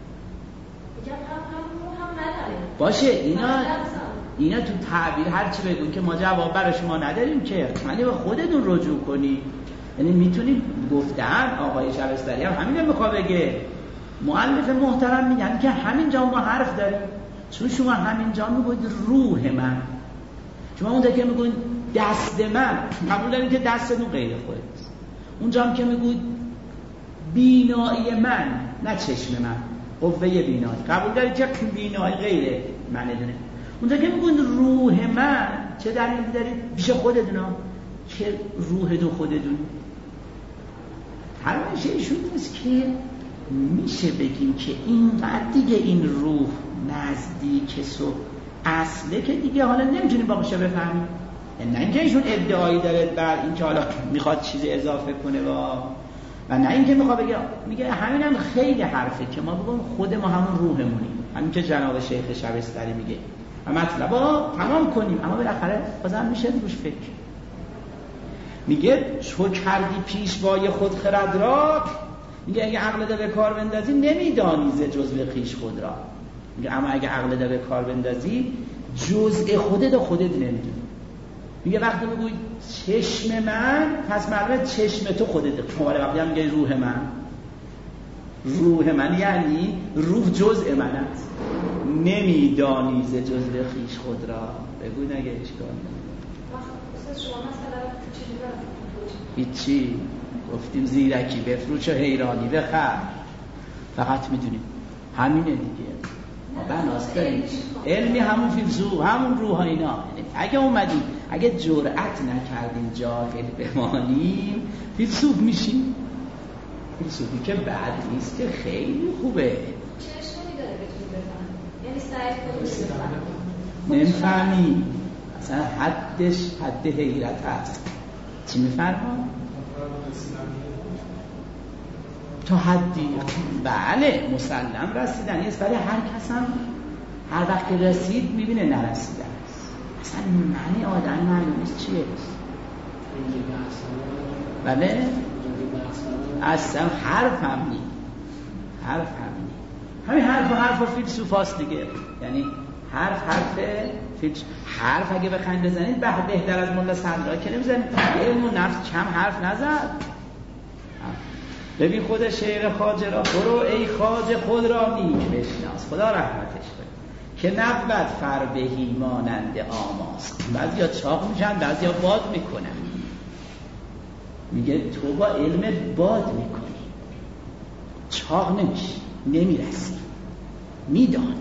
هم روح هم نداره باشه اینا تو تعبیر هر چی بگون که ما جواب برای شما نداریم که، یعنی به خودتون رجوع کنی. یعنی میتونید گفتن آقای شبستری هم همین میخواد بگه، مؤلف محترم میگن که همینجا ما حرف داریم، چون شما همینجا میگوید روح من، شما اونجا که میگوید دست من، قبول داریم که دستتون غیر خودت، اونجا هم که میگوید بینایی من نه چشم من، قوه بینایی، قبول دارید که بینایی غیر منه دونه. اونجا که میگوید روح من، چه دلیلی دارید پیش خودتون که روح دو خودتون؟ هر منشه ایشون نیست که میشه بگیم که اینقدر دیگه این روح نزدیک اصله که دیگه حالا نمیتونیم باقیشو بفهمیم. نه اینکه ایشون ادعایی داره بر اینکه حالا میخواد چیزی اضافه کنه و نه اینکه میخواد بگه، میگه همینم خیلی حرفه که ما بگم خود ما همون روحمونیم، همین که جناب شیخ شبستری میگه و مطلبا تمام کنیم، اما بالاخره بازم میشه روش فکر. میگه چو کردی پیشوای خود خرد را، میگه اگه عقل ده به کار بندازی نمیدانی ز جزء خویش خود را. میگه اما اگه عقل ده به کار بندازی جزء خودت نمیدونی. میگه وقتی بگوی چشم من، پس معلومه چشم تو خودت. شما وقتی هم میگه روح من یعنی روح جزء من است. نمیدانی ز جزء خویش خود را. بگو نگه اشکال شما مثلا هیچی گفتیم زیرکی بفروش و حیرانی بخر، فقط میدونیم همینه دیگه. بناست داریم علمی همون فیلسوف همون روح ها اینا. اگه اومدیم اگه جرأت نکردیم جاهل بمانیم فیلسوف میشیم. فیلسوفی که بد نیست که خیلی خوبه. چه اشکالی داره بتونی بفهم؟ یعنی سعی کنی نمیفهمی اصلا حد حیرت هست. چی میفرمان؟ تا حدی بله مسلم رسیدن است، ولی هر کس هم هر وقت که رسید میبینه نرسیده است. اصلا معنی آدم معلوم نیست چیه. بله اصلا حرف هم نی همین حرف فیلسوف هاست دیگه. یعنی حرف اگه بخواید بزنید بهتر از مولا صدرا که نمیزنید. علم و نفس کم حرف نزد. ببین خود شعر خواجه را برو ای خواجه خود را نیک بشناس، خدا رحمتش کنه، که نبود فربهی مانند آماس. بعضیا چاق میشن بعضیا باد میکنن. میگه تو با علم باد میکنی، چاق نمیشی، نمیرسی، میدانی.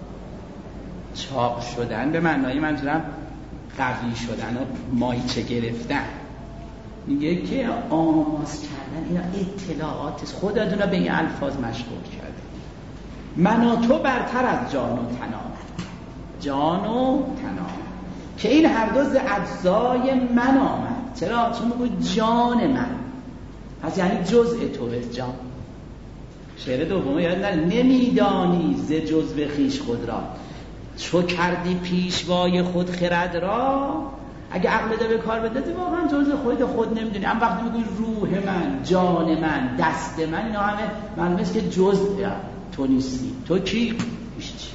چاق شدن به معنای منظورم قوی شدن و مایچه گرفتن. میگه که آماس کردن، اینا اطلاعات خودتون رو به این الفاظ مشغول کرده. من و تو برتر از جان و تن آمد، جان و تن آمد، که این هر دو ز اجزای من آمد. چرا؟ چون میگه جان من، پس یعنی جزء تو به جان. شعر دومه یاد نره، نمیدانی ز جزء خویش خود را، چو کردی پیشوای خود خرد را. اگه عقل به کار بده واقعا جزء خود نمیدونی. اما وقتی میگوی روح من، جان من، دست من، اینا همه معلومه است که جزء تو نیستی. تو کی؟ هیچ چی.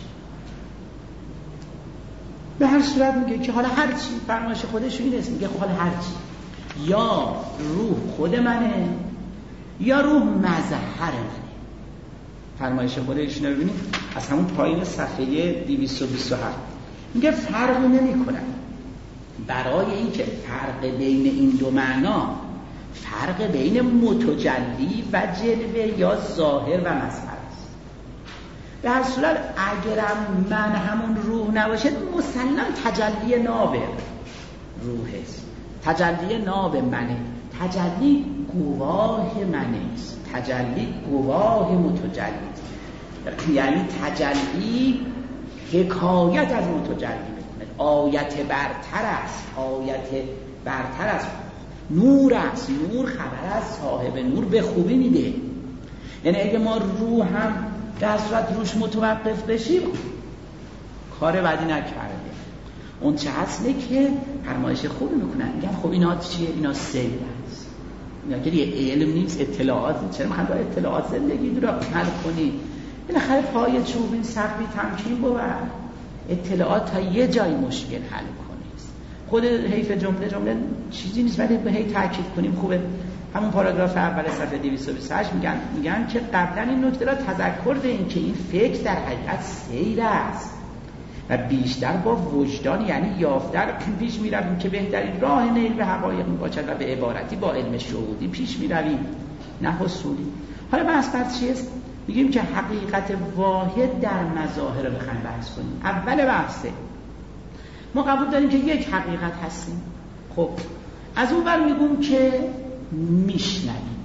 به هر صورت میگه که حالا هر چی، فرمایش خودش این است، میگه حالا هر چی، یا روح خود منه یا روح مظهر منه. فرمایش خودش رو ببینید از همون پایین صفحه 227 میگه فرقی نمی‌کنه. برای اینکه فرق بین این دو معنا فرق بین متجلی و جلوه یا ظاهر و مظهر است. به هر صورت اگرم من همون روح نباشه مسلما تجلی ناب روح است، تجلی ناب منه، تجلی گواه منه است، تجلی گواه متجلی است. یعنی تجلی حکایت از متجلی میکنه. آیت برتر است، آیت برتر است، نور است، نور خبر از صاحب نور به خوبی میده. یعنی اگه ما روح هم در صورت روش متوقف بشیم کار بدی نکرده. اون چه هستنه که فرمایش خوبی میکنن، میگن خب اینا چیه؟ اینا سیر است، اینا که یه علم نیست، اطلاعات. چرا میخواد با اطلاعات زندگی رو حل کنی؟ بالاخره پای چوبین سقفی تمکین بود، اطلاعات تا یه جای مشکل حل کنه. خود حیف جمله چیزی نیست، ولی به هی تاکید کنیم خوبه. همون پاراگراف اول صفحه 228 میگن که قبلا این نکته را تذکر دهیم که این فکر در حقیقت سیر است و بیشتر با وجدان یعنی یافتن پیش می‌رویم که بهترین راه نیل به حقایق میباشد و به عبارتی با علم شهودی پیش می‌رویم نه حصولی. حالا بحث چیست؟ میگیم که حقیقت واحد در مظاهر رو بخوایم بحث کنیم. اول بحثه ما قبول داریم که یک حقیقت هستیم. خب از اون بر میگیم که میشنویم،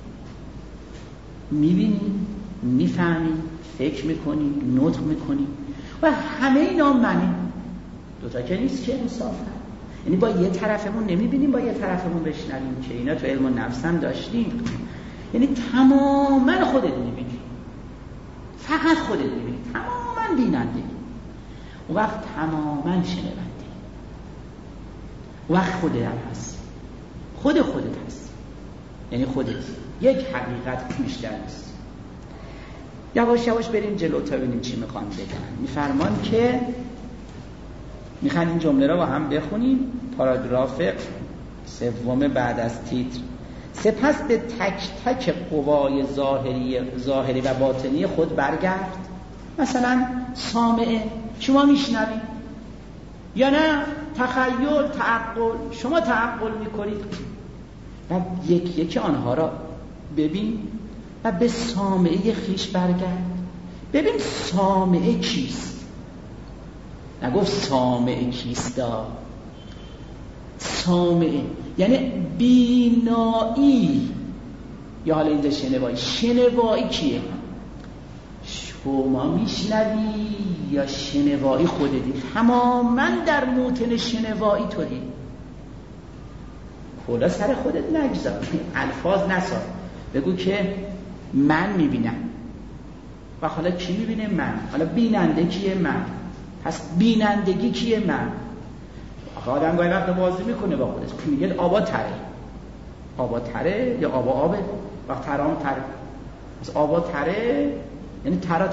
میبینیم، میفهمیم، فکر میکنیم، نطق میکنیم و همه اینا منه. دوتا که نیست که انصافا، یعنی با یه طرفمون نمیبینیم با یه طرفمون بشنویم که اینا تو علم النفس هم داشتیم. یعنی تماما خودت میبینی، فقط خودت میبینی، تماما بیننده، اون وقت تماما شنونده، اون وقت خودت هم هست، خودت هست، یعنی خودت یک حقیقت بیشتر نیست. یواش یواش بریم جلو تا ببینیم چی میخوان بگن. میفرمان که میخوان این جمله را با هم بخونیم. پاراگراف سوم بعد از تیتر. سپس به تک تک قوای ظاهری و باطنی خود برگرد. مثلا سامعه، شما میشنوید یا نه؟ تخیل، تعقل، شما تعقل میکنید و یکی آنها را ببین و به سامعه خیش برگرد. ببین سامعه کیست، نگفت سامعه کیستا. سامعه یعنی بینایی، یا حالا اینجا شنوایی کیه؟ شما میشنوی یا شنوایی خودتی؟ تماما در موطن شنوایی تو دی. کلا سر خودت نگذار، الفاظ نساز، بگو که من میبینم و حالا کی میبینه؟ من. حالا بیننده کیه؟ من. پس بینندگی کیه؟ من. آدم گاهی وقت بازی میکنه با خودش، میگه آبا تره یا آبه، وقت ترام تره. پس آبا تره یعنی تره.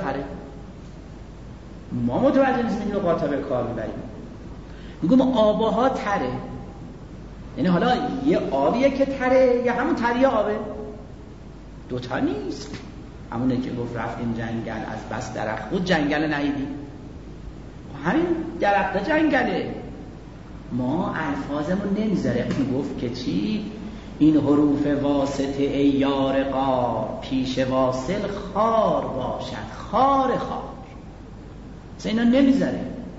ما متوجه نیستیم این لغات به کار میبریم، میگم آباها تره، یعنی حالا یه آبیه که تره یا همون تریه آبه؟ دوتا نیست. همونه که گفت رفتیم جنگل از بس درخت بود جنگل نیدیم، همین درخت جنگله. ما الفاظمون نمیذاره. گفت که چی؟ این حروف واسطه ای یار غار، پیش واصل خار باشد، خار مثلا اینا نمیذاره.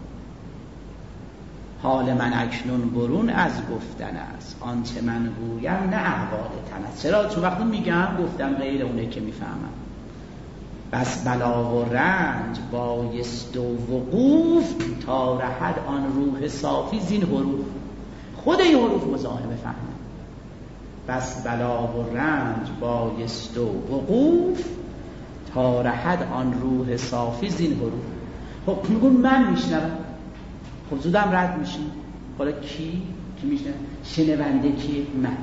حال من اکنون برون از گفتن است، آنچه من گویم نه احوال تن است. چرا؟ چون وقتی میگم گفتم غیر اونه که میفهمم. بس بلا و رنج بایست و وقوف، تا رهد آن روح صافی زین حروف. خود این حروف مزاحم فهمه. بس بلا و رنج بایست و وقوف، تا رهد آن روح صافی زین حروف. خب میگون من میشنوم، خب زودم رد میشیم. حالا کی میشنوه؟ شنونده کیه؟ من.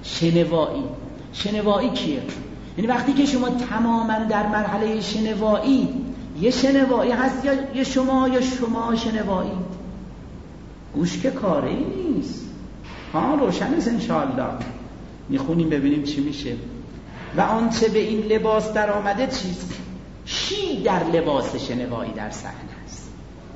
شنوایی کیه؟ یعنی وقتی که شما تماما در مرحله شنوایی، یه شنوایی هست یا شما شنوایی. گوش که کاره ای نیست. روشن است انشاءالله. میخونیم ببینیم چی میشه. و آنچه به این لباس در آمده چیست؟ چی در لباس شنوایی در صحنه است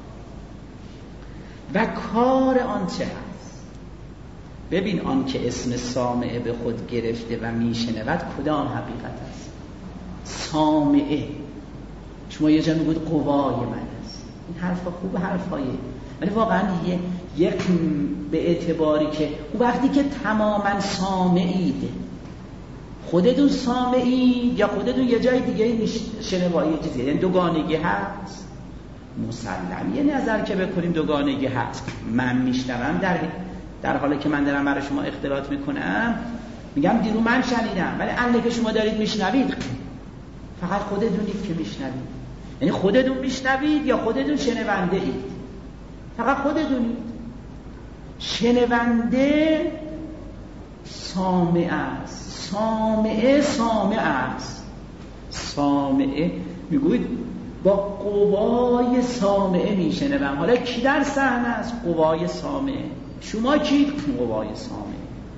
و کار آنچه هست. ببین آن که اسم سامعه به خود گرفته و میشنود کدام حقیقت است؟ سامعه. شما یه جا میگوید قوای من است. این حرف خوب حرفایه، ولی واقعا یک به اعتباری که وقتی که تماما سامعید، خودتون سامعید یا خودتون یه جای دیگه شنوایی چیزی، یعنی دوگانگی هست. مسلم یه نظر که بکنیم دوگانگی هست. من میشنوم در حالی که من دارم برای شما اختلاط میکنم، میگم دیرو من شنیدم، ولی الان که شما دارید میشنوید فقط خودتونید که میشنوید. یعنی خودتون میشنوید یا خودتون شنونده اید؟ فقط خودتونید. شنونده سامع است، سامع است. سامعه میگوید با قوای سامعه میشنوم. حالا کی در صحنه است؟ قوای سامعه. شما کی؟ قوای سامعه.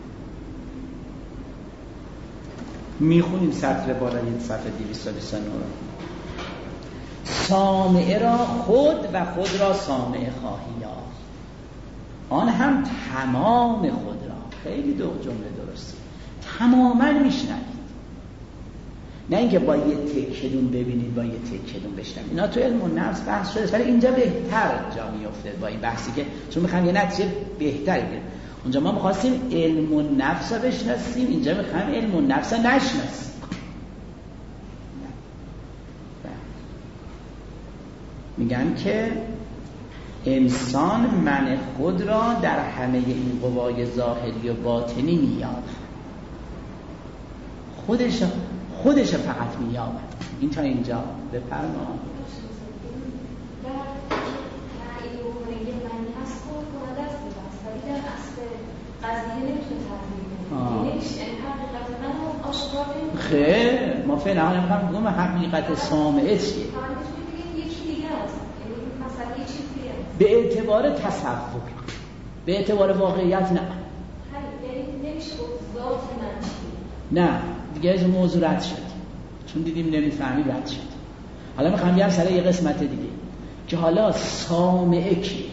میخونیم سطر بالای صفحه 229. سامعه را خود و خود را سامعه خواهی یافت، آن هم تمام خود را. خیلی دو جمله درسته. تماما میشنوید، نه اینکه با یه تکه‌دون ببینید با یه تکه‌دون بشنوید. اینا تو علم النفس بحث شده، ولی اینجا بهتر جا میفته با این بحثی که چون میخوایم یه نتیجه بهتری بگیریم. اونجا ما می‌خواستیم علم النفس رو بشناسیم، اینجا می‌خوایم علم النفس رو نشناسیم. میگن که انسان من خود را در همه این قوای ظاهری و باطنی می‌یابد. خودش فقط می‌یابد. این تا اینجا بفرما. خیر ما فعلا نمی‌خوام بگم حقیقت سامعه چیه. به اعتبار تصور، به اعتبار واقعیت نه. نمیشه ذات من چیه؟ نه دیگه از موضوع رد شد، چون دیدیم نمیفهمی رد شد. حالا میخوام بیام سر یه قسمت دیگه که حالا سامعه کیه.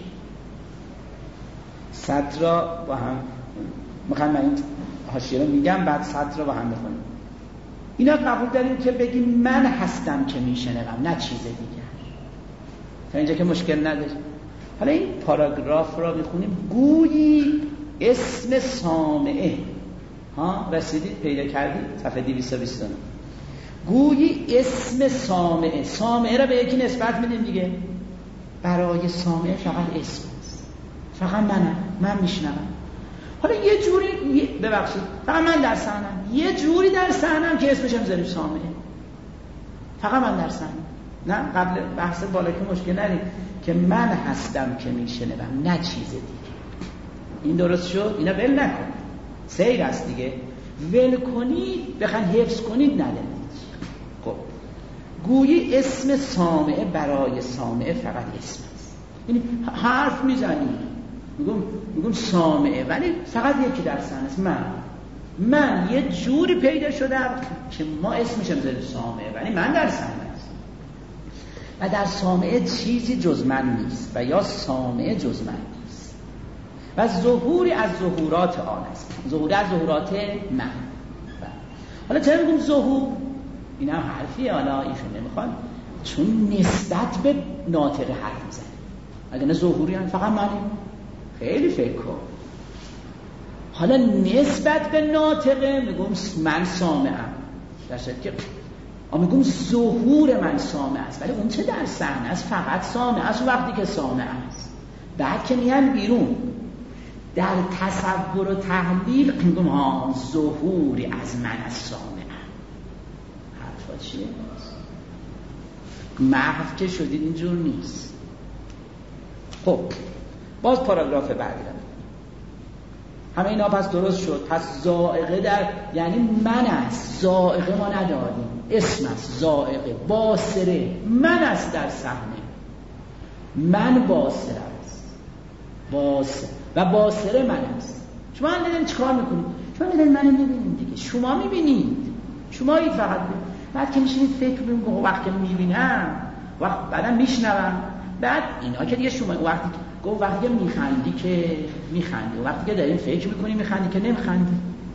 سطر را با هم میخوام من این حاشیه رو میگم بعد سطر را با هم بخونیم. اینا قبول داریم که بگیم من هستم که میشنوم، نه چیز دیگه. تا اینجا که مشکل نداره. حالا این پاراگراف را میخونیم. گویی اسم سامعه، رسیدید پیدا کردید صفحه 229. گویی اسم سامعه را به یکی نسبت میدیم دیگه. برای سامعه فقط اسم است، فقط من میشنوم. حالا یه جوری ببخشید فقط من در صحنم، یه جوری در صحنم که اسمش هم بذاریم سامعه. فقط من در صحنم. نه قبل بحث بالا که مشکل نداریم که من هستم که میشنوم، نه چیز دیگه. این درست شد؟ اینا ول نکنید، سیر است دیگه. ول کنید بخواید حفظ کنید ندارید. خب گویی اسم سامعه برای سامعه فقط اسم است. یعنی حرف میزنید میگم سامعه، ولی فقط یکی در صحنه است. من یه جوری پیدا شدم که ما اسمش هم زده سامعه، ولی من در صحنه است. و در سامعه چیزی جز من نیست و یا سامعه جز من نیست. و ظهوری از ظهورات آن است، ظهوری از ظهورات من. حالا چرا میگم ظهور؟ این هم حرفیه، حالا ایشون نمیخواد، چون نسبت به ناطق حرف میزنه. اگه نه ظهوری هم فقط منی، خیلی فکر کن. حالا نسبت به ناطقه میگم من سامعم، در صورتی که میگم ظهور من سامع است، ولی اون چه در صحنه است فقط سامع است وقتی که سامع است. بعد که میان بیرون در تصور و تحلیل میگم ها ظهوری از من از سامع. حرفا چیه؟ محو که شدید اینجور نیست. خب باز پاراگراف بعدی رو همه اینا پس درست شد. پس زائقه در یعنی من است، زائقه ما نداریم، اسم است زائقه، باصره من است در صحنه، من باصره است، باصره و باصره من است. شما هم دیدین چیکار میکنید؟ شما دیدین منو میبینید دیگه، شما میبینید، شمایید فقط. بعد که میشینید فکر میکنید وقتی میبینم وقت بعدم میشنوم، بعد اینا که دیگه شما وقتی گفت وقتی میخندی که میخندی، وقتی که دارین فکر میکنی میخندی که نمیخندی.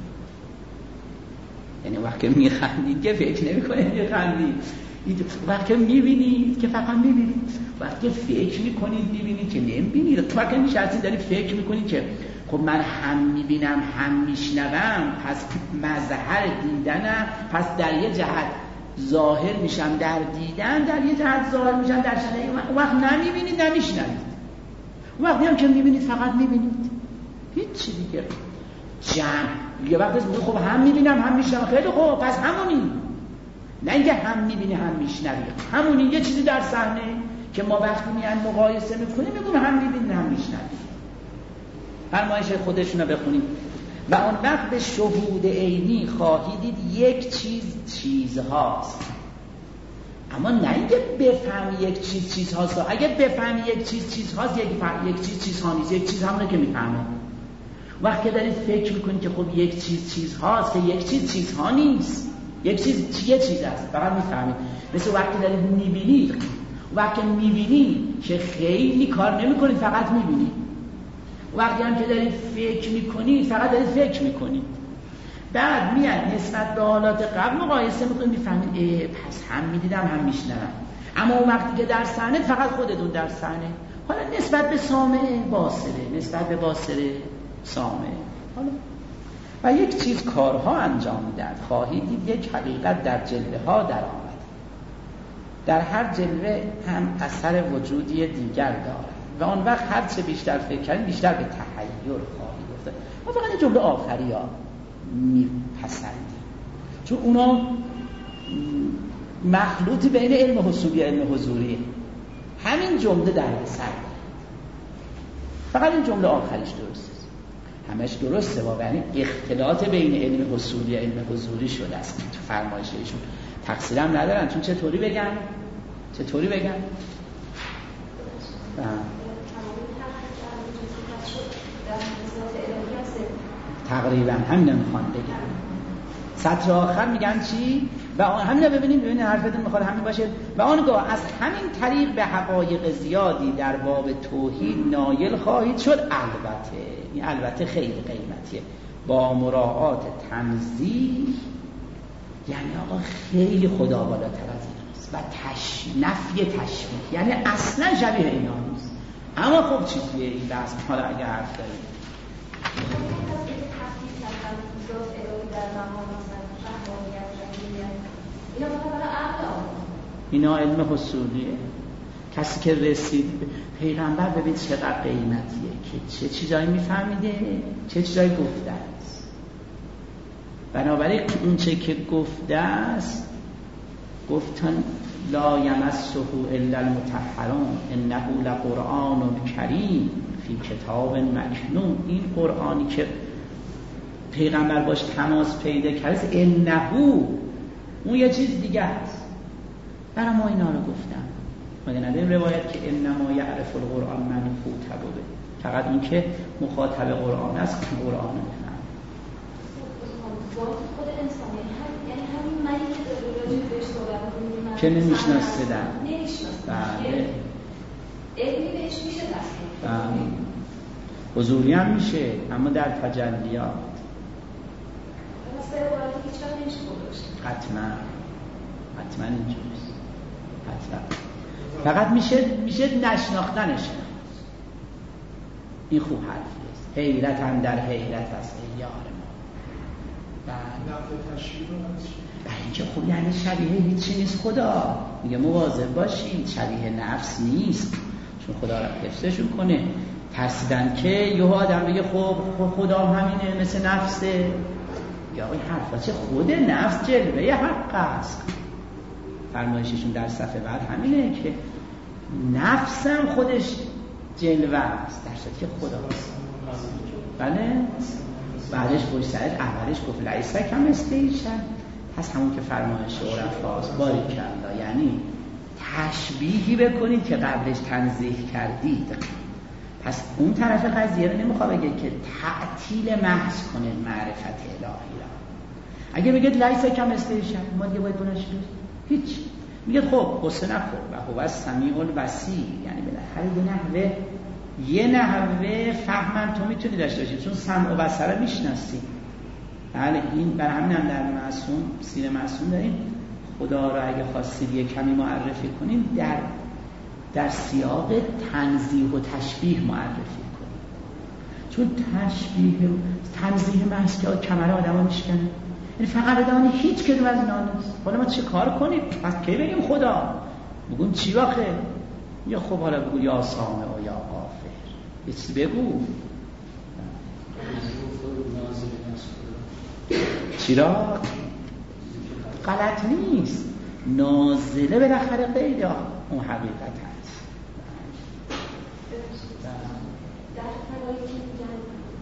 یعنی وقتی میخندید که فکر نمیکنید میخندی، وقتی میبینید که فقط میبینید، وقتی فکر میکنید میبینید که نمیبینید. تو وقتی نشستید دارید فکر میکنید که خب من هم میبینم هم میشنوم، پس مظهر دیدنم، پس در یه جهت ظاهر میشم در دیدن، در یه جهت ظاهر میشم در شنیدن. اون وقت نمیبینید نمیشنوید. اون وقتی هم که میبینید فقط میبینید، هیچ دیگه. جمع یه وقت میگه خب هم میبینم هم میشنوم، خیلی خوب پس همونی، نه اینکه هم میبینی هم میشنوی، همونی یه چیزی در صحنه که ما وقتی میان مقایسه میکنیم میگم هم میبینی هم میشنوی. فرمایش خودشون رو بخونیم. و آن وقت به شهود عینی خواهی دید یک چیز چیزهاست. اما نه اینکه بفهمی یک چیز چیزهاست. اگر بفهمی یک چیز چیزهاست یک چیز چیزها نیست، یک چیز همونه که میفهمه. وقتی دارید فکر میکنید که خب یک چیز چیزهاست که یک چیز چیزها نیست، یک چیز یه چیز است فقط میفهمید. مثل وقتی دارید میبینید، وقتی میبینید که خیلی کار نمیکنید فقط میبینید. وقتی هم که دارید فکر میکنید فقط دارید فکر میکنید. بعد میاد نسبت به حالات قبل مقایسه میکنید میفهمید پس هم میدیدم هم میشنوم. اما اون وقتی که در صحنه فقط خودتون در صحنه. حالا نسبت به سامع باصره، نسبت به باصره سامع. حالا و یک چیز کارها انجام میدن. خواهید دید یک حقیقت در جلوه ها در آمد، در هر جلوه هم اثر وجودی دیگر دارد و آن وقت هر چه بیشتر فکر کردید بیشتر به تحیر خواهید افتاد. ما فقط این جمله آخری ها میپسندیم چون اونا مخلوطی بین علم حصولی و علم حضوریه. همین جمله در سر فقط این جمله آخریش درسته، همش درسته واقعا. اختلاط بین علم حصولی و علم حضوری شده است تو فرمایش ایشون. تقصیرم ندارن، چون چطوری بگم تقریبا همین میخوان بگم. سطر آخر میگن چی؟ و همین رو ببینید حرفتون میخواد همین باشه. و آنگاه از همین طریق به حقایق زیادی در باب توحید نایل خواهید شد. البته این البته خیلی قیمتیه، با مراعات تنزیه، یعنی آقا خیلی خدا بالاتر از این است و نفی تشبیه، یعنی اصلا شبیه اینا نیست. اما خب چیزیه این بحث. حالا اگه حرف داریم اینا علم حصولیه. کسی که رسید پیغمبر ببین چقدر قیمتیه که چه چیزایی میفهمیده، چه چیزایی گفته است. بنابراین اون چه که گفته است گفتن لا یمسه الا المطهرون انه لقرآن کریم فی کتاب مکنون. این قرآنی که پیغمبر باش تماس پیدا کرد انه اون یه چیز دیگه است. برای ما اینا رو گفتم. مگه نداریم روایت که انما یعرف القرآن من خاطبه، فقط اون که مخاطب قرآن است که قرآن رو میفهمه. خود انسان یعنی همین منی که داره راجع بهش صحبت می‌کنه که نمیشناسیدن. بله. علمی بهش میشه دست. حضوری هم میشه اما در تجلیات حتما اینجوریست، فقط میشه نشناختنش. این خوب حرفیست. حیرت هم در حیرت است ای یار ما. نفع تشبیه رو برای اینکه خوب یعنی شبیه هیچی نیست خدا. میگه مواظب باشید، شبیه نفس نیست، چون خدا را حفظشون کنه. ترسیدن که یه آدم بگه خب خدا همینه مثل نفسه، یا این حرفا چه خود نفس جلوه حق است. فرمایششون در صفحه بعد همینه که نفسم خودش جلوه است در صورتی که خدا است. بله بعدش پشت سرش اولش گفت لیس کمثلیه، پس همون که فرمایش عرفاست باریکالله، یعنی تشبیهی بکنید که قبلش تنزیه کردید. پس اون طرف قضیه رو نمیخواد بگه که تعطیل محض کنه معرفت الهی را. اگه بگید لیس کمثلیه ما دیگه باید بنش هیچ، میگه خب قصه نخور و هو السمیع البصیر، یعنی بالاخره یه نحوه فهمم تو میتونی داشته باشی، چون سمع و بصر میشناسی. بله این برای همین هم در معصوم سیر معصوم داریم خدا را اگه خواستید یه کمی معرفی کنیم در سیاق تنزیه و تشبیه معرفی کنیم، چون تنزیه محض که کمر آدم ها میشکنه، یعنی فقط دانی هیچ کدوم از اینا نیست. حالا ما چه کار کنیم؟ پس کی بگیم خدا؟ بگیم چی واقعه؟ یا خب حالا بگو یا سامع و یا غافر، یه چیزی بگو. چرا؟ غلط نیست، نازله بالاخره غیر اون حقیقت هست. در فنایی که میگن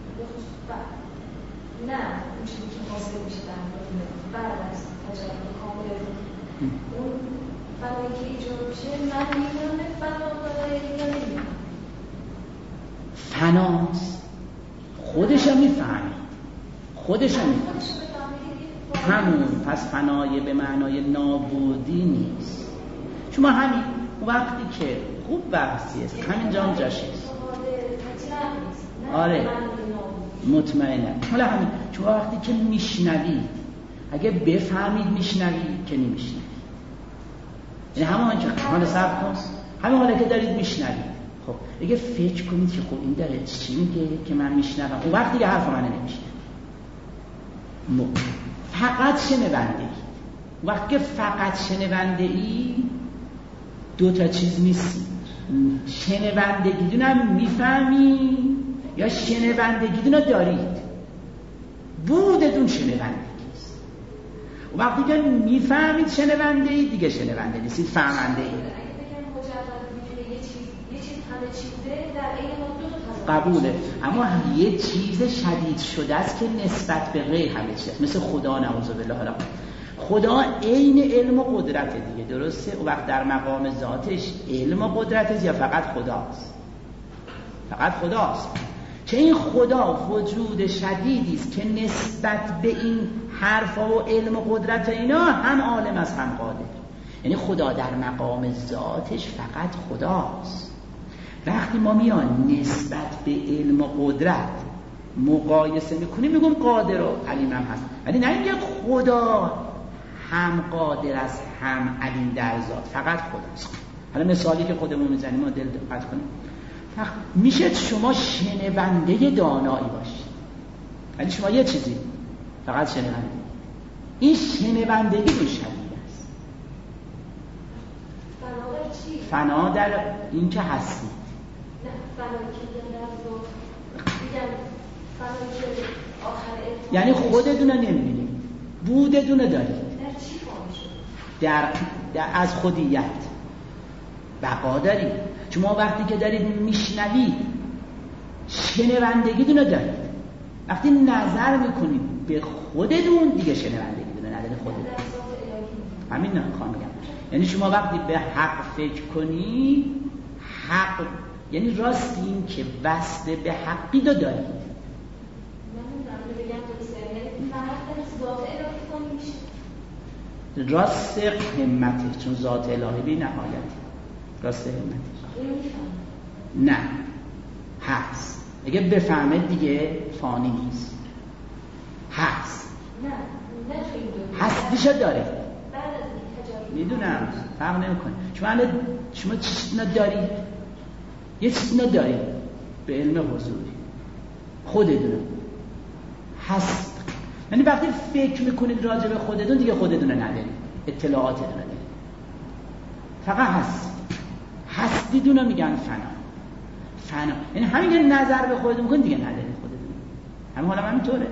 نه اون چیزی که حاصل میشه در بعد از تجربه کامل اون فنایی که ایجاد میشه، من میگم فنا داره یا نمیگم فناست، خودشم میفهمید همون. پس فنای به معنای نابودی نیست. شما همین وقتی که خوب بحثی است همین جام جاشیست. آره مطمئنم. حالا همین شما وقتی که میشنوید اگه بفهمید میشنوید که نمیشنوید، یعنی همون که حالا صبر کن، همین حالا که دارید میشنوید، خب اگه فکر کنید که خب این داره چی میگه که من میشنوم، اون وقتی که حرف منو نمیشنوید. فقط شنونده ای. وقتی که فقط شنونده ای دو تا چیز نیست، شنوندگی دونم میفهمی یا شنوندگی دونم دارید. بودتون شنوندگی است. وقتی که میفهمید شنونده ای دیگه شنونده نیستید، فهمنده ای. قبوله، اما یه چیز شدید شده است که نسبت به غیر همه چیز، مثل خدا نعوذ بالله. حالا خدا عین علم و قدرت دیگه، درسته؟ و وقت در مقام ذاتش علم و قدرت یا فقط خداست؟ فقط خداست. که این خدا وجود شدیدی است که نسبت به این حرفا و علم و قدرت اینا هم عالم است هم قادر. یعنی خدا در مقام ذاتش فقط خداست. وقتی ما میان نسبت به علم و قدرت مقایسه میکنیم میگم قادر و علیم هم هست، ولی نه اینکه خدا هم قادر است هم علیم در ذات، فقط خداست. حالا مثالی که خودمون میزنیم ما دل دقت کنیم، میشه شما شنونده دانایی باشید، ولی شما یه چیزی فقط شنونده، این شنوندگی رو شدید است. فنا در این که هستی، یعنی خودتون رو نمیبینید، بودتون رو دارید. در از خودیت بقا دارید. شما وقتی که دارید میشنوید شنوندگیتون رو دارید. وقتی نظر میکنید به خودتون دیگه شنوندگیتون رو ندارید. خودتون همین نمیخوام بگم. یعنی شما وقتی به حق فکر کنی، حق یعنی راست این که وصل به حقی رو دارید. راست همته، چون ذات الهی بی نهایتی راست همته. نه هست اگه بفهمه دیگه فانی نیست، هست. نه هستیشو داره. بعد از این تجارب میدونم فرق نمیکنه. شما چیزی نداری، یه چیزی نداری به علم حضوری خودتون هست. یعنی وقتی فکر میکنید راجع به خودتون دیگه خودتون ندارید، اطلاعاتتون ندارید، فقط هستیدون میگن فنا. یعنی همین که نظر به خودتون میکنید دیگه ندارید خودتون. همین حالا همینطوره.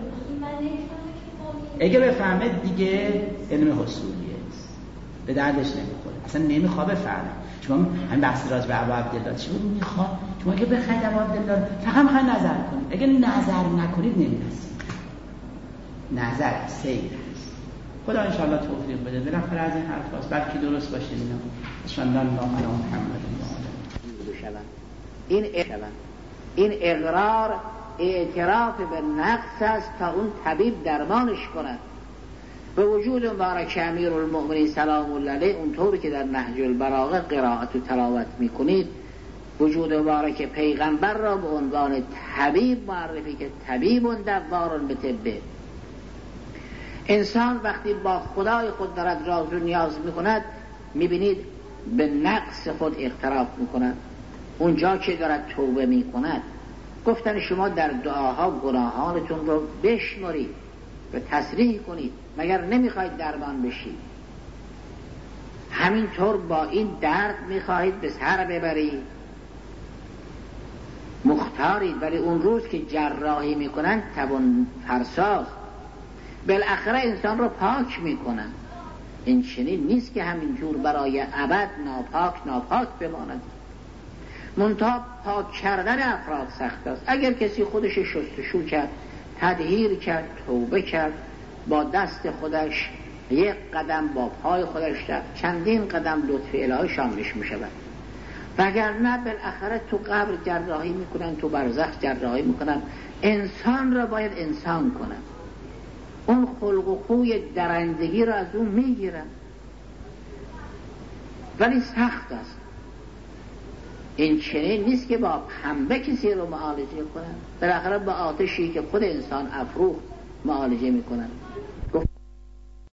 اگه بفهمه دیگه علم حصولیه، به دردش نمیخوره، اصلا نمیخواد بفهمه. شما همین بحث راجع به ابو عبدالله چی بود؟ میخواد شما که بخواید ابو عبدالله فقط میخواید نظر کنید. اگه نظر نکنید نمیرسید. نظر سیر هست. خدا ان شاء الله توفیق بده. بالاخره از این حرف هست بلکه درست باشه اینا. ان الله علی محمد این اقرار اعتراف به نقص است تا اون طبیب درمانش کند. به وجود مبارک امیرالمؤمنین سلام الله علیه اونطوری که در نهج البلاغه قرائت و تلاوت میکنید، وجود مبارک پیغمبر را به عنوان طبیب معرفی که طبیب دوار به طبه. انسان وقتی با خدای خود دارد راز و نیاز میکند میبینید به نقص خود اعتراف میکند. اونجا که دارد توبه میکند گفتن شما در دعاها گناهانتون رو بشمرید و تصریح کنید، مگر نمیخواید درمان بشید؟ همینطور با این درد میخواهید به سر ببرید، مختارید، ولی اون روز که جراحی میکنن توان فرساز بالاخره انسان رو پاک میکنن. این چنین نیست که همینجور برای ابد ناپاک بماند. منتها پاک کردن افراد سخت است. اگر کسی خودش شستشو کرد، تطهیر کرد، توبه کرد، با دست خودش یک قدم با پای خودش رفت، چندین قدم لطف الهی شاملش میشود. وگرنه بالاخره تو قبر جراحی میکنن، تو برزخ جراحی میکنن. انسان را باید انسان کنن، اون خلق و خوی درندگی را از اون میگیرن، ولی سخت است. این چنین نیست که با پنبه کسی رو معالجه کنن، بالاخره با آتشی که خود انسان افروخت معالجه میکنن.